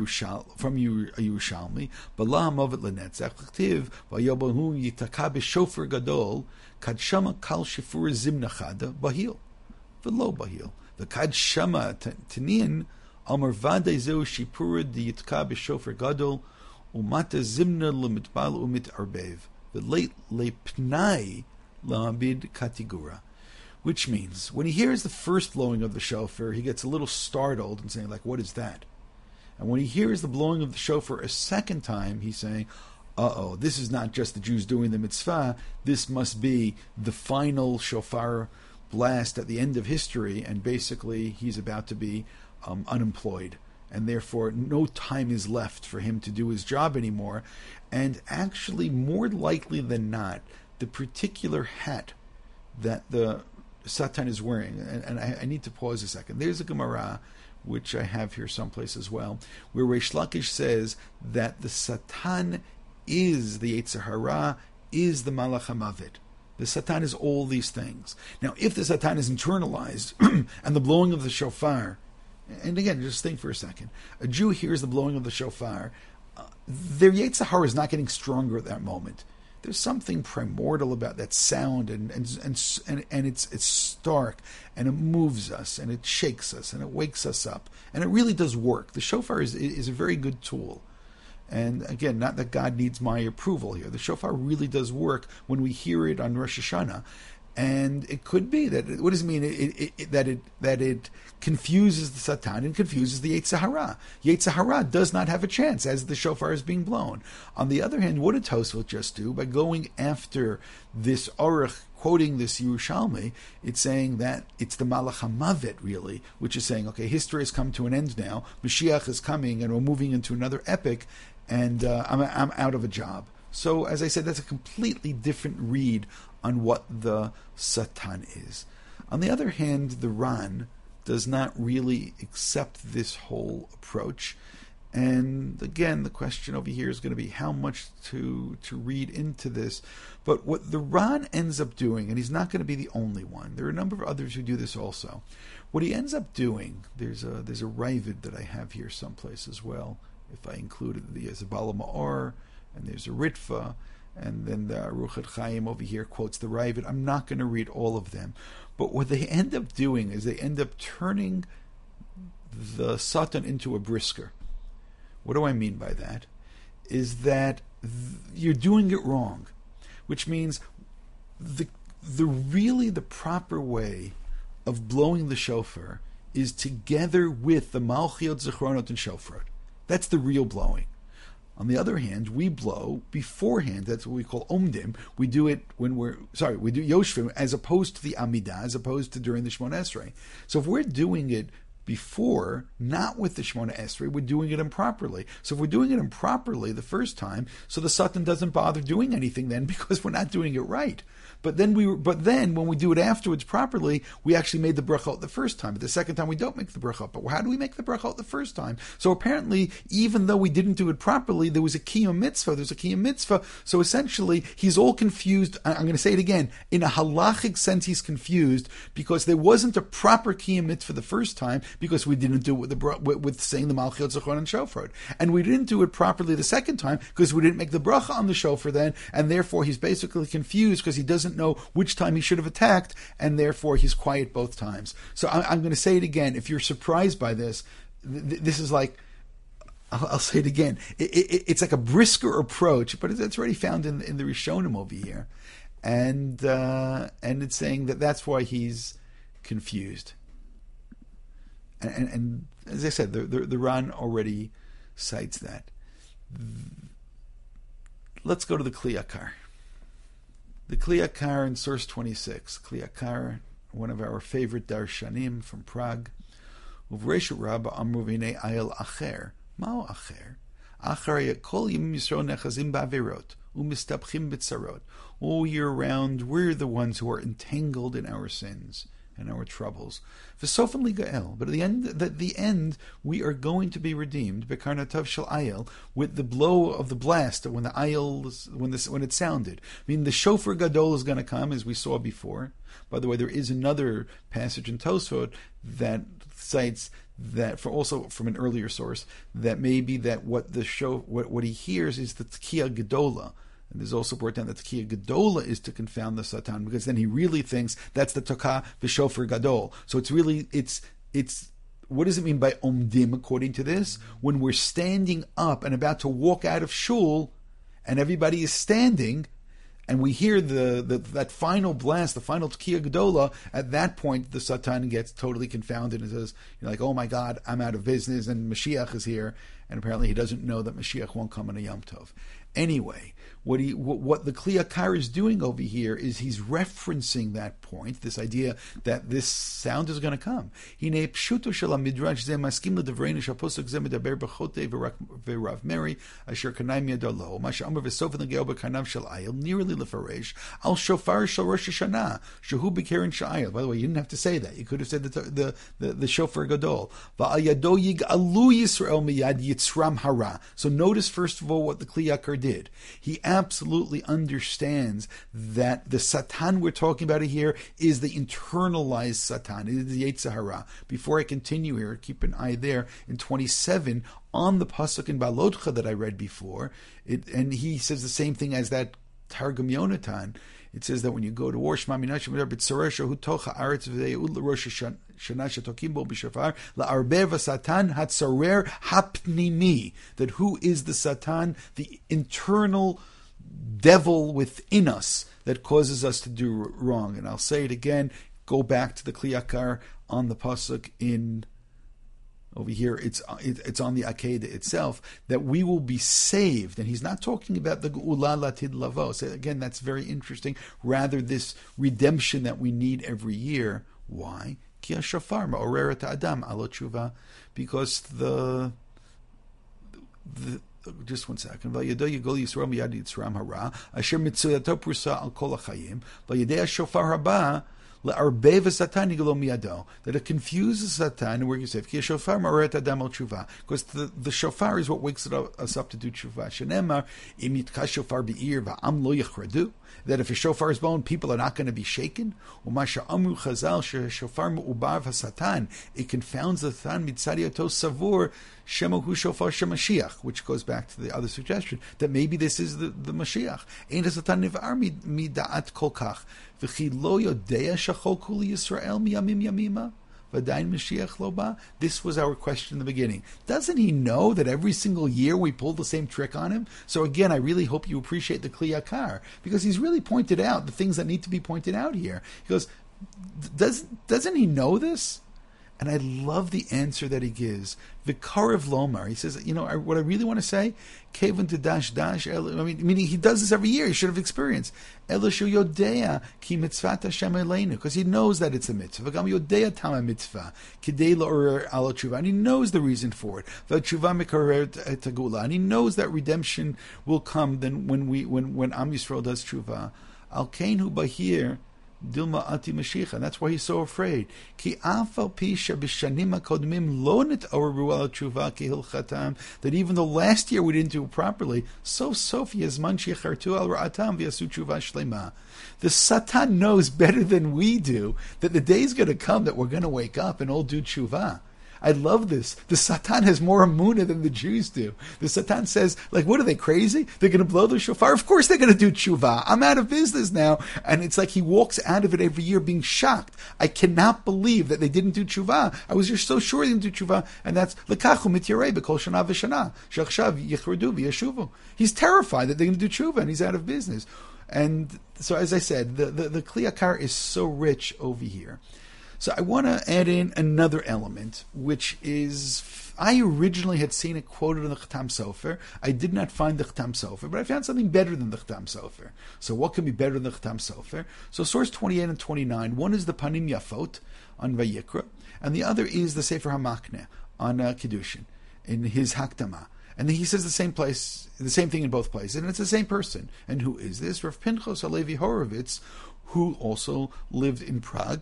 Speaker 1: Yerushalmi, Bala hamavet lenetzach l'chtiv v'yobahu yitaka b'shofar gadol kad shama kal shifur zimna chada bahil v'lo bahil v'kad shama tinin amar vadei zeu shipura di yitaka b'shofar gadol umata zimna l'mitbal umit arbev. Late lepnai la'abid katigura, which means when he hears the first blowing of the shofar, he gets a little startled and saying, like, what is that? And when he hears the blowing of the shofar a second time, he's saying, this is not just the Jews doing the mitzvah, this must be the final shofar blast at the end of history, and basically he's about to be unemployed. And therefore no time is left for him to do his job anymore. And actually, more likely than not, the particular hat that the Satan is wearing, and I need to pause a second. There's a Gemara, which I have here someplace as well, where Reish Lakish says that the Satan is the Yetzer Hara, is the Malach HaMavet. The Satan is all these things. Now, if the Satan is internalized, and the blowing of the shofar, and again, just think for a second. A Jew hears the blowing of the shofar. Their Yetzer Hara is not getting stronger at that moment. There's something primordial about that sound, and it's stark, and it moves us, and it shakes us, and it wakes us up, and it really does work. The shofar is a very good tool. And again, not that God needs my approval here. The shofar really does work when we hear it on Rosh Hashanah. And it could be that, what does it mean? That it confuses the Satan and confuses the Yetzer Hara. Yetzer Hara does not have a chance as the shofar is being blown. On the other hand, what did Tosfot just do? By going after this Aruch, quoting this Yerushalmi, it's saying that it's the Malach HaMavet, really, which is saying, okay, history has come to an end now, Mashiach is coming, and we're moving into another epic, and I'm out of a job. So, as I said, that's a completely different read on what the Satan is. On the other hand, the Ran does not really accept this whole approach. And again, the question over here is going to be how much to read into this. But what the Ran ends up doing, and he's not going to be the only one, there are a number of others who do this also. What he ends up doing, there's a Ravid that I have here someplace as well, if I included the Zabala Ma'or, and there's a Ritva, and then the Aruchat Chaim over here quotes the Ravid. I'm not going to read all of them. But what they end up doing is they end up turning the Satan into a brisker. What do I mean by that? Is that you're doing it wrong, which means the proper way of blowing the shofar is together with the Malchiot, Zechronot, and Shofrot. That's the real blowing. On the other hand, we blow beforehand. That's what we call Omdim. We do it we do Yoshvim as opposed to the Amidah, as opposed to during the Shmona Esrei. So if we're doing it before, not with the Shemona Esrei, we're doing it improperly. So if we're doing it improperly the first time, so the Satan doesn't bother doing anything then because we're not doing it right. But then when we do it afterwards properly, we actually made the brachot the first time. But the second time we don't make the brachot. But how do we make the brachot the first time? So apparently, even though we didn't do it properly, there was a kiyum mitzvah. There's a kiyum mitzvah. So essentially, he's all confused. I'm going to say it again. In a halachic sense, he's confused because there wasn't a proper kiyum mitzvah the first time because we didn't do it with saying the Malchiot Zechron and Shofar. And we didn't do it properly the second time because we didn't make the bracha on the Shofar then, and therefore he's basically confused because he doesn't know which time he should have attacked, and therefore he's quiet both times. So I'm going to say it again. If you're surprised by this, this is like, I'll say it again. It's like a brisker approach, but it's already found in the Rishonim over here, and it's saying that that's why he's confused. And as I said, the Ran already cites that. Let's go to the Kli Yakar. The Kli Yakar in source 26. Kli Yakar, one of our favorite darshanim from Prague. Uvreshu Rabba Amru V'nei Ayel Acher. Mao Acher? Acher Kol Yim Yisrael Nechazim Ba'avirot Umistabchim B'tzarot. All year round, we're the ones who are entangled in our sins and our troubles. V'sofen li Gael, but at the end, we are going to be redeemed. Bekarnatav shel Ayel, with the blow of the blast, when the Ayel, when it sounded. I mean, the Shofar Gadol is going to come, as we saw before. By the way, there is another passage in Tosfot that cites that, also from an earlier source, that maybe that what he hears is the Tkiya Gedola. And there's also brought down that Tkiya Gedola is to confound the Satan, because then he really thinks that's the Tokah V'Shofar Gadol. So it's what does it mean by Omdim according to this? When we're standing up and about to walk out of shul, and everybody is standing, and we hear that final blast, the final Tkiya Gedola, at that point the Satan gets totally confounded and says, like, oh my God, I'm out of business and Mashiach is here. And apparently he doesn't know that Mashiach won't come on a Yom Tov. Anyway, what the Kli Yakar is doing over here is he's referencing that point, this idea that this sound is going to come. Hinei pshuto shel midrash ze maskim ledavreinu shaposuk ze medaber b'chotei v'rav Meri asher kanai miyadalo ma she'amar v'sofen l'geo b'kanav shel ayil nearly lefaresh al shofar shel Rosh Hashanah shehu b'keren sha'ayil. By the way, you didn't have to say that. You could have said the shofar gadol va'al yado yig'alu Yisrael miyad yitzram hara. So notice first of all what the Kli Yakar did. He absolutely understands that the Satan we're talking about here is the internalized Satan. It is the Yetzer Hara. Before I continue here, keep an eye there in 27 on the pasuk in Balotcha that I read before. And he says the same thing as that Targum Yonatan. It says that when you go to war, Shema Minashim B'Tzarer Shehu Tocha Aretz V'Yeud L'Rosh Hashanah Shetokim Bo B'Shafar La'Arbev Satan Hatzarer Hapnimi. That who is the Satan? The internal devil within us that causes us to do wrong. And I'll say it again. Go back to the Kli Yakar on the pasuk in. Over here, it's on the Akedah itself, that we will be saved. And he's not talking about the Geula Latid Lavo. So again, that's very interesting. Rather, this redemption that we need every year. Why? Ki hashofar ma'oreret ha'adam alo tshuva. Because the just one second. V'yado yigol Yisrael miyad yitzram hara asher mitzuyato prusa al kol hachayim v'yadei hashofar haba that it confuses Satan, and we're going to say, because the shofar is what wakes us up to do tshuva. That if a shofar is blown, people are not going to be shaken. It confounds the Satan, which goes back to the other suggestion that maybe this is the Mashiach. This was our question in the beginning. Doesn't he know that every single year we pull the same trick on him? So again, I really hope you appreciate the Kli Yakar, because he's really pointed out the things that need to be pointed out here. He goes, doesn't he know this? And I love the answer that he gives. Vikarev Lomar. He says, what I really want to say, Kevin to dash. Meaning he does this every year. He should have experienced. Elishu Yodea ki mitzvat Hashem Eleinu, because he knows that it's a mitzvah. V'gam Yodea tama mitzvah kidei la'orer ala tshuva, and he knows the reason for it. V'tshuva mekarer tagula, and he knows that redemption will come then when Am Yisrael does tshuva. Al kain hu bahir. Dilma ati Mashiach, and that's why he's so afraid. Ki afal pisha b'shanim hakodmim lo nit'oreru al tshuva kehilchatam, that even though last year we didn't do it properly, so Sofi yazman shechartu al ra'atam v'yasu tshuva shlema. The Satan knows better than we do that the day's going to come that we're going to wake up and all do tshuva. I love this. The Satan has more emunah than the Jews do. The Satan says, what are they, crazy? They're going to blow the shofar? Of course they're going to do tshuva. I'm out of business now. And it's like he walks out of it every year being shocked. I cannot believe that they didn't do tshuva. I was just so sure they didn't do tshuva. And that's, l'kachu mityarei b'kol shana v'shana. Shachshav yichredu v'yashuvu. He's terrified that they're going to do tshuva and he's out of business. And so, as I said, the Kli Yakar is so rich over here. So I want to add in another element, which is, I originally had seen it quoted in the Chatam Sofer. I did not find the Chatam Sofer, but I found something better than the Chatam Sofer. So what can be better than the Chatam Sofer? So source 28 and 29, one is the Panim Yafot on Vayikra, and the other is the Sefer HaMakneh on Kiddushin, in his Hakdama. And he says the same thing in both places, and it's the same person. And who is this? Rav Pinchas Halevi Horovitz, who also lived in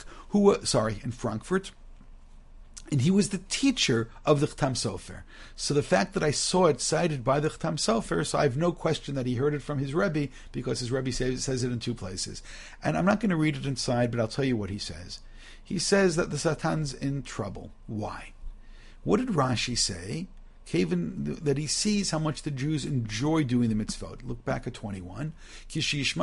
Speaker 1: in Frankfurt, and he was the teacher of the Chatam Sofer. So the fact that I saw it cited by the Chatam Sofer, so I have no question that he heard it from his Rebbe, because his Rebbe says it in two places. And I'm not going to read it inside, but I'll tell you what he says. He says that the Satan's in trouble. Why? What did Rashi say? That he sees how much the Jews enjoy doing the mitzvot. Look back at 21. When he sees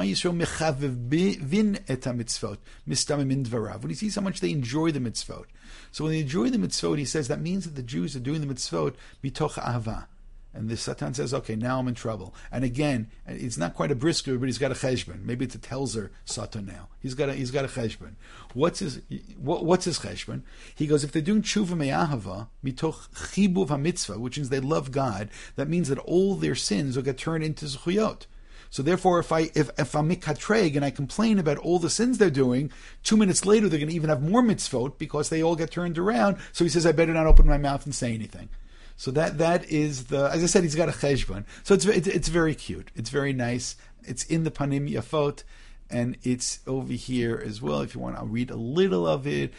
Speaker 1: how much they enjoy the mitzvot. So when they enjoy the mitzvot, he says that means that the Jews are doing the mitzvot mitoch ahava. And the Satan says, okay, now I'm in trouble. And again, it's not quite a brisker, but he's got a cheshbon. Maybe it's a Telzer Satan now. He's got a cheshbon. What's his cheshbon? He goes, if they're doing tshuva me'ahava, mitoch chibuv ha-mitzvah, which means they love God, that means that all their sins will get turned into zechuyot. So therefore, if I'm mikatreg and I complain about all the sins they're doing, 2 minutes later they're going to even have more mitzvot because they all get turned around. So he says, I better not open my mouth and say anything. So that is as I said, he's got a cheshbon. So it's very cute. It's very nice. It's in the Panim Yafot, and it's over here as well. If you want, I'll read a little of it.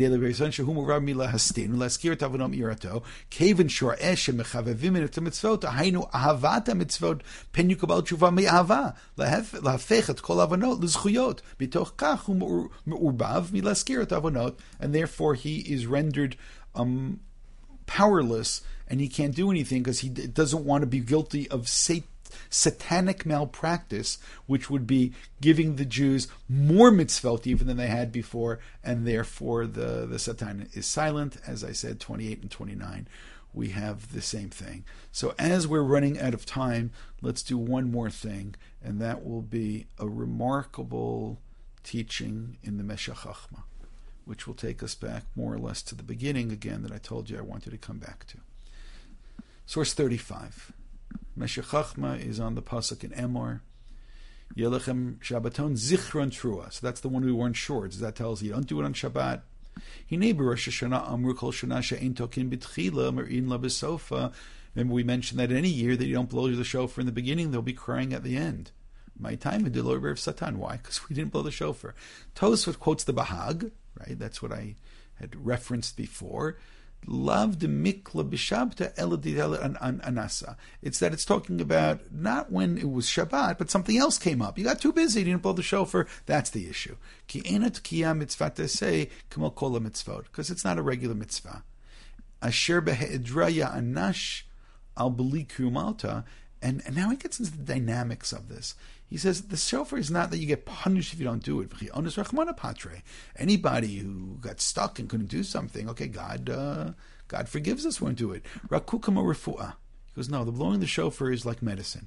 Speaker 1: And therefore he is rendered powerless, and he can't do anything because he doesn't want to be guilty of satanic malpractice, which would be giving the Jews more mitzvot even than they had before, and therefore the Satan is silent. As I said, 28 and 29, we have the same thing. So as we're running out of time, let's do one more thing, and that will be a remarkable teaching in the Meshech Chochmah, which will take us back more or less to the beginning again that I told you I wanted to come back to. Source 35. Meshech Chochmah is on the pasuk in Emor. Yelechem Shabbaton Zichron Trua. So that's the one we weren't sure. That tells you don't do it on Shabbat. Hinei Rosh Hashanah Amru Kol Shana She'ein Tokin B'Tchila Merin La B'Sofa. Remember we mentioned that any year that you don't blow the shofar in the beginning, they'll be crying at the end. My time in Delor Rev Satan. Why? Because we didn't blow the shofar. Tosfot quotes the Bahag. Right, that's what I had referenced before. Lav de mikla b'shabta eladidel anasa. It's that it's talking about not when it was Shabbat, but something else came up. You got too busy, you didn't blow the shofar. That's the issue. Ki enat kiyam mitzvah say k'mo kol mitzvot, because it's not a regular mitzvah. Asher behedraya anash al b'li krumalta. And now he gets into the dynamics of this. He says the shofar is not that you get punished if you don't do it. Anybody who got stuck and couldn't do something, okay, God forgives us when we do it. Rakukama refuah. He goes, no, the blowing the shofar is like medicine.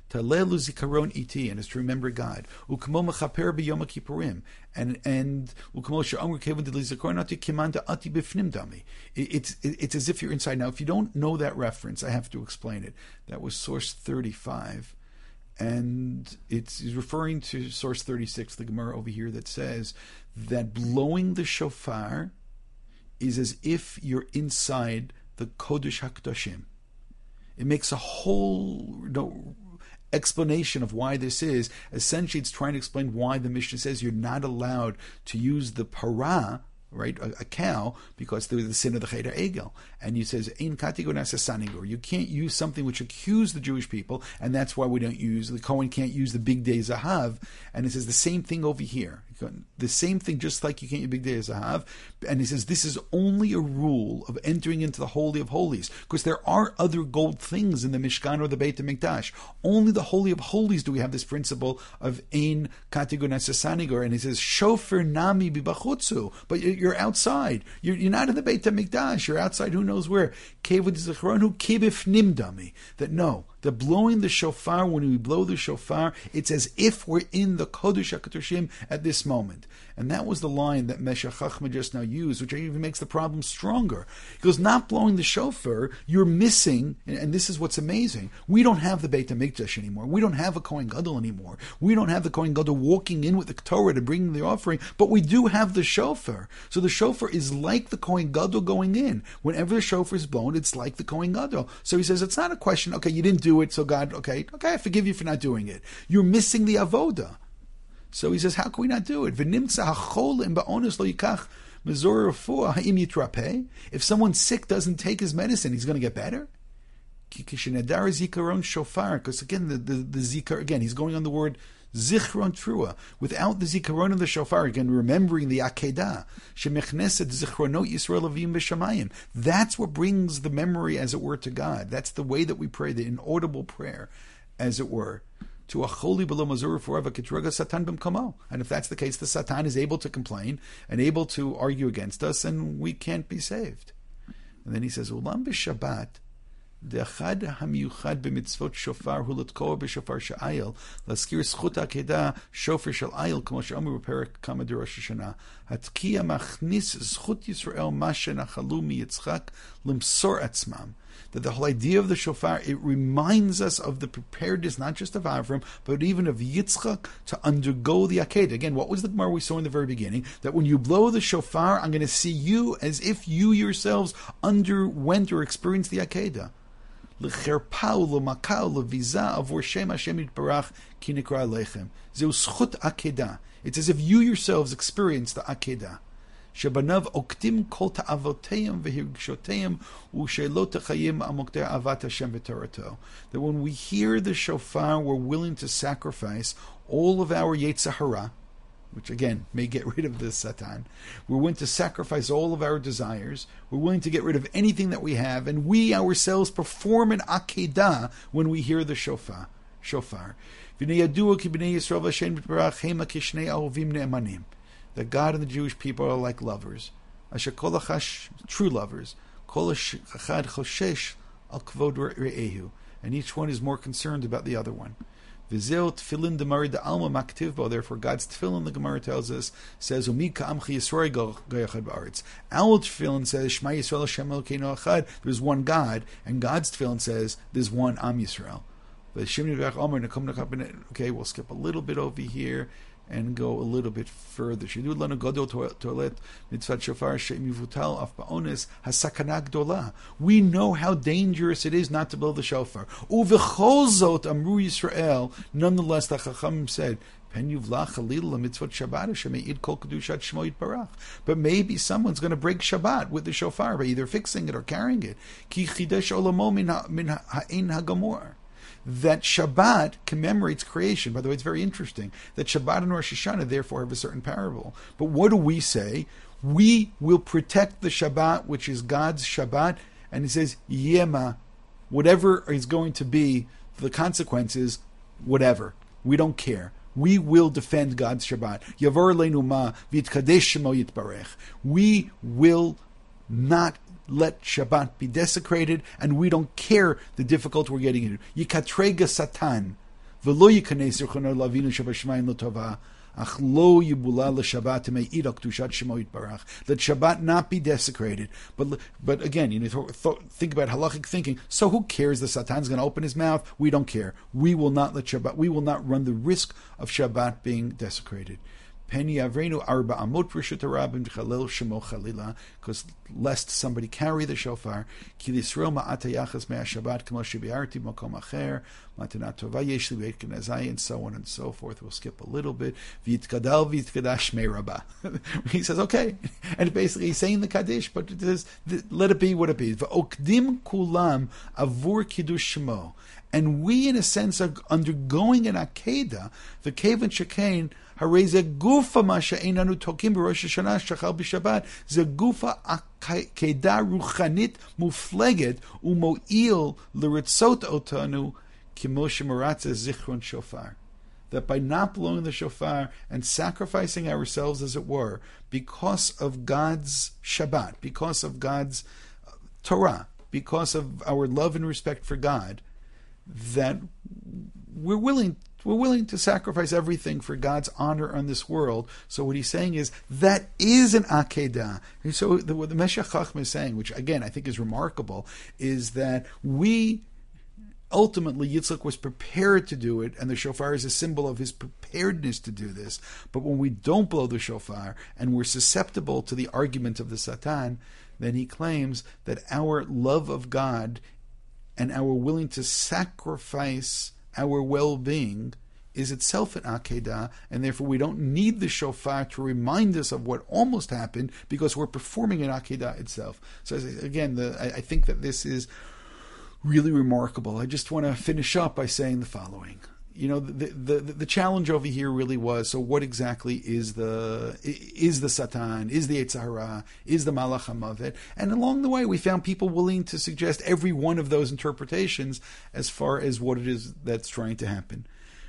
Speaker 1: Talelu zikaron iti, and is to remember God. Ukmo mechaper b'yom kippurim, and ukmo she'amru kevin deli zikaron ati kimanda ati b'fnim dami. It's as if you're inside. Now, if you don't know that reference, I have to explain it. That was source 35. And it's referring to source 36, the Gemara over here, that says that blowing the shofar is as if you're inside the Kodesh HaKadoshim. It makes a whole explanation of why this is. Essentially, it's trying to explain why the Mishnah says you're not allowed to use the parah, right, a cow, because there was the sin of the Cheder Egel. And he says, Ein katigo nasasanigur. You can't use something which accused the Jewish people, and that's why we don't use, the Kohen can't use the Big Day Zahav. And it says the same thing over here. The same thing, just like you can't use Big Day Zahav. And he says this is only a rule of entering into the Holy of Holies, because there are other gold things in the Mishkan or the Beit HaMikdash. Only the Holy of Holies do we have this principle of Ein katigo nasasanigur. And he says, Shofar nami bibachutzu. But you're outside. You're not in the Beit HaMikdash. You're outside who knows where. Kevod zichronu kibifnim dami. That no, the blowing the shofar, when we blow the shofar, it's as if we're in the Kodesh HaKadoshim at this moment. And that was the line that Meshech Chachma just now used, which even makes the problem stronger. He goes, not blowing the shofar, you're missing, and this is what's amazing, we don't have the Beit HaMikdash anymore. We don't have a Kohen Gadol anymore. We don't have the Kohen Gadol walking in with the Torah to bring the offering, but we do have the shofar. So the shofar is like the Kohen Gadol going in. Whenever the shofar is blown, it's like the Kohen Gadol. So he says, it's not a question, okay, you didn't do it, so God, okay, I forgive you for not doing it. You're missing the avoda. So he says, how can we not do it? If someone's sick, doesn't take his medicine, he's going to get better? Because again, the zikar, again, he's going on the word zichron trua. Without the zikaron of the shofar, again, remembering the akedah, shemechneset zichronot Yisrael avim b'shamayim. That's what brings the memory, as it were, to God. That's the way that we pray, the inaudible prayer, as it were. To a holy below mazur forever kitraga satan b'mkamo. And if that's the case, the Satan is able to complain and able to argue against us, and we can't be saved. And then he says, Ulam b'Shabbat, de'achad hamiyuchad b'mitzvot shofar hu l'tkoa b'shofar she'ayil l'skir zchut ha'kedah shofar shel ayil k'mo she'amru b'perek kama d'Rosh Hashanah hatkiya machnis zchut Yisrael mashe nachalu miyitzchak limsor atzmam. That the whole idea of the shofar, it reminds us of the preparedness, not just of Avram, but even of Yitzchak to undergo the Akedah. Again, what was the Gemara we saw in the very beginning? That when you blow the shofar, I'm going to see you as if you yourselves underwent or experienced the Akedah. L'cherpau, l'makau, l'viza, avor shem Hashem yitbarach ki nikra aleichem. Zeu zchut Akedah. It's as if you yourselves experienced the Akedah. שבניו עוקדים כל תאוותיהם והרגשותיהם ושלא תחיים עמוקי אהבת השם ותורתו. That when we hear the shofar, we're willing to sacrifice all of our Yetzer Hara, which again may get rid of the Satan. We're willing to sacrifice all of our desires. We're willing to get rid of anything that we have, and we ourselves perform an akedah when we hear the shofar. V'nei yadua ki b'nei Yisrael v'Hashem yitbarach hema kishnei ahovim ne'emanim. That God and the Jewish people are like lovers. Asher kol achash, true lovers. Kol achad choshesh al kvod re'ehu. And each one is more concerned about the other one. V'zeo tefillin demari de'alma maktivbo. Therefore, God's tefillin, the Gemara tells us, says, Umi ka'amchi Yisroi goyachad ba'aretz. Our tefillin says, Shema Yisrael Hashem Elokeinu Echad. There's one God. And God's tefillin says, there's one Am Yisrael. Okay, we'll skip a little bit over here and go a little bit further. We know how dangerous it is not to blow the shofar. Amru Yisrael. Nonetheless, the Chacham said, but maybe someone's going to break Shabbat with the shofar by either fixing it or carrying it. That Shabbat commemorates creation. By the way, it's very interesting that Shabbat and Rosh Hashanah therefore have a certain parable. But what do we say? We will protect the Shabbat, which is God's Shabbat, and he says, Yema, whatever is going to be the consequences, whatever. We don't care. We will defend God's Shabbat. Yavor leinu ma v'yitkadesh shemo yitbarech. We will not let Shabbat be desecrated, and we don't care the difficulty we're getting into. Yikatrega Satan. V'lo yikanes Zechrono Lavinu Shabashmayim L'Tova. Ach lo yibula l'Shabbat me'idok tushat shemo yitbarach. Let Shabbat not be desecrated. But again, think about halachic thinking. So who cares? The Satan's going to open his mouth. We don't care. We will not let Shabbat. We will not run the risk of Shabbat being desecrated. Penny Avrenu Arba Amot Rishut Rabim Chalil Shemo Chalila, because lest somebody carry the shofar. Ki Yisrael Ma'ata Yachas Mea Shabbat Kamo Shibiarti Mokom Acher Matanat Tova Yesh Li Beit Kenazai, and so on and so forth. We'll skip a little bit. V'yitkadal v'yitkadash Shmei Rabbah. He says okay, and basically he's saying the Kaddish, but it is, let it be what it be. V'okdim Kulam Avur Kiddush Shemo. And we, in a sense, are undergoing an Akedah, the Kevan Shekain, Hareze Gufa Masha Einanu Tokim B'Rosh Hashanah Shachal B'Shabbat, Ze Gufa Akedah Ruchanit Mufleget Umo'il L'Ritzot Otanu Kimoshe Maratze Zichron Shofar. That by not blowing the shofar and sacrificing ourselves, as it were, because of God's Shabbat, because of God's Torah, because of our love and respect for God, that we're willing to sacrifice everything for God's honor on this world. So what he's saying is that is an akedah. And so what the Meshech Chacham is saying, which again I think is remarkable, is that we ultimately, Yitzchak was prepared to do it, and the shofar is a symbol of his preparedness to do this. But when we don't blow the shofar and we're susceptible to the argument of the Satan, then he claims that our love of God and our willing to sacrifice our well-being is itself an akedah, and therefore we don't need the shofar to remind us of what almost happened, because we're performing an akedah itself. So again, I think that this is really remarkable. I just want to finish up by saying the following. The challenge over here really was, so what exactly is the Satan, is the Yetzer Hara, is the Malach HaMavet? And along the way we found people willing to suggest every one of those interpretations as far as what it is that's trying to happen.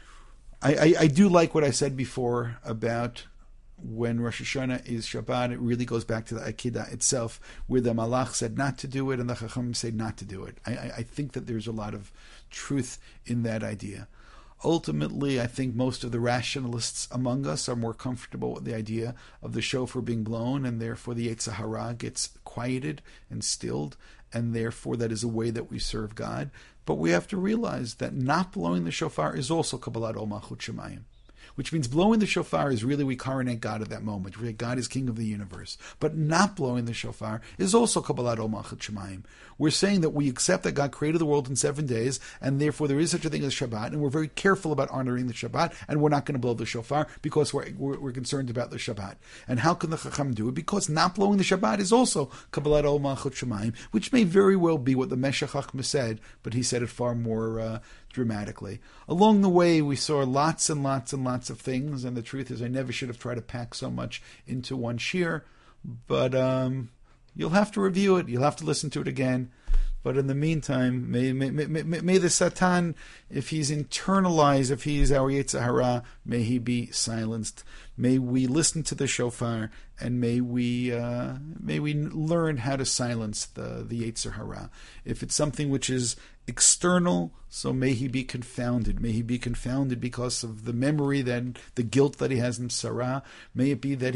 Speaker 1: I do like what I said before about when Rosh Hashanah is Shabbat. It really goes back to the Akedah itself, where the Malach said not to do it and the Chachamim say not to do it. I think that there's a lot of truth in that idea. Ultimately, I think most of the rationalists among us are more comfortable with the idea of the shofar being blown, and therefore the Yetzer Hara gets quieted and stilled, and therefore that is a way that we serve God. But we have to realize that not blowing the shofar is also Kabbalat Ol Malchut Shemayim, which means blowing the shofar is really we coronate God at that moment. Really, God is King of the universe. But not blowing the shofar is also Kabbalat Ol Malchut Shemayim. We're saying that we accept that God created the world in 7 days, and therefore there is such a thing as Shabbat, and we're very careful about honoring the Shabbat, and we're not going to blow the shofar because we're concerned about the Shabbat. And how can the Chacham do it? Because not blowing the Shabbat is also Kabbalat Ol Malchut Shemayim, which may very well be what the Meshech Chacham said, but he said it far more dramatically. Along the way, we saw lots and lots and lots of things, and the truth is I never should have tried to pack so much into one shiur, but you'll have to review it, you'll have to listen to it again. But in the meantime, may the Satan, if he's internalized, if he is our Yetzer Hara, may he be silenced. May we listen to the shofar, and may we learn how to silence the Yetzer Hara. If it's something which is external, so may he be confounded. May he be confounded because of the memory, then the guilt that he has in Sarah. May it be that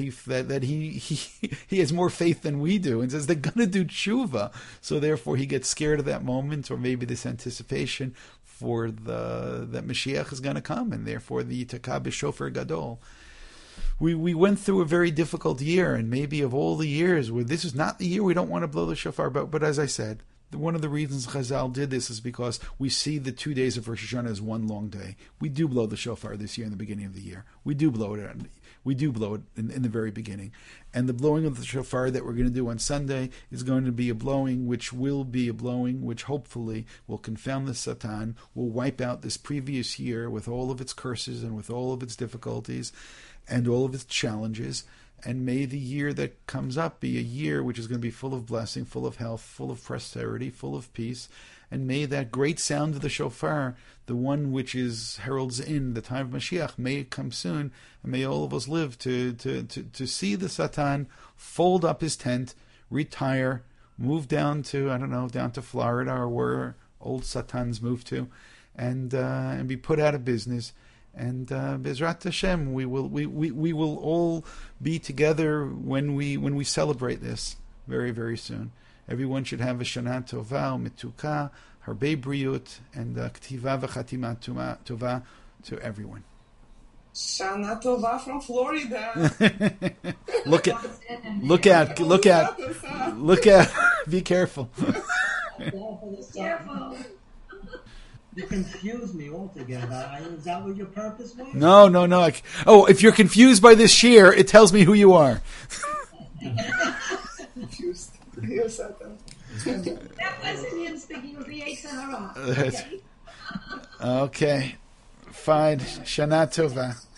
Speaker 1: he has more faith than we do and says they're going to do tshuva, so therefore he gets scared of that moment, or maybe this anticipation for that Mashiach is going to come, and therefore the Yitakah b'shofar gadol. We went through a very difficult year, and maybe of all the years, where this is not the year we don't want to blow the shofar, but as I said, one of the reasons Chazal did this is because we see the 2 days of Rosh Hashanah as one long day. We do blow the shofar this year in the beginning of the year. We do blow it. We do blow it in the very beginning. And the blowing of the shofar that we're going to do on Sunday is going to be a blowing which hopefully will confound the Satan, will wipe out this previous year with all of its curses and with all of its difficulties and all of its challenges. And may the year that comes up be a year which is going to be full of blessing, full of health, full of prosperity, full of peace. And may that great sound of the shofar, the one which heralds in the time of Mashiach, may it come soon. And may all of us live to see the Satan fold up his tent, retire, move down to Florida, or where old Satans move to, and be put out of business. And Bezrat Hashem, we will all be together when we celebrate this very, very soon. Everyone should have a Shana Tova, Mituka, Harbei Briut, and Ktiva v'Chatima Tova to everyone.
Speaker 2: Shana Tova from Florida.
Speaker 1: Look out! Be careful.
Speaker 3: Careful. You confused me altogether. Is that what your purpose was?
Speaker 1: No. If you're confused by this shear, it tells me who you are.
Speaker 2: Confused. You said that.
Speaker 3: That wasn't him speaking of the Yetzer Hara.
Speaker 1: Okay. Fine. Shana Tova.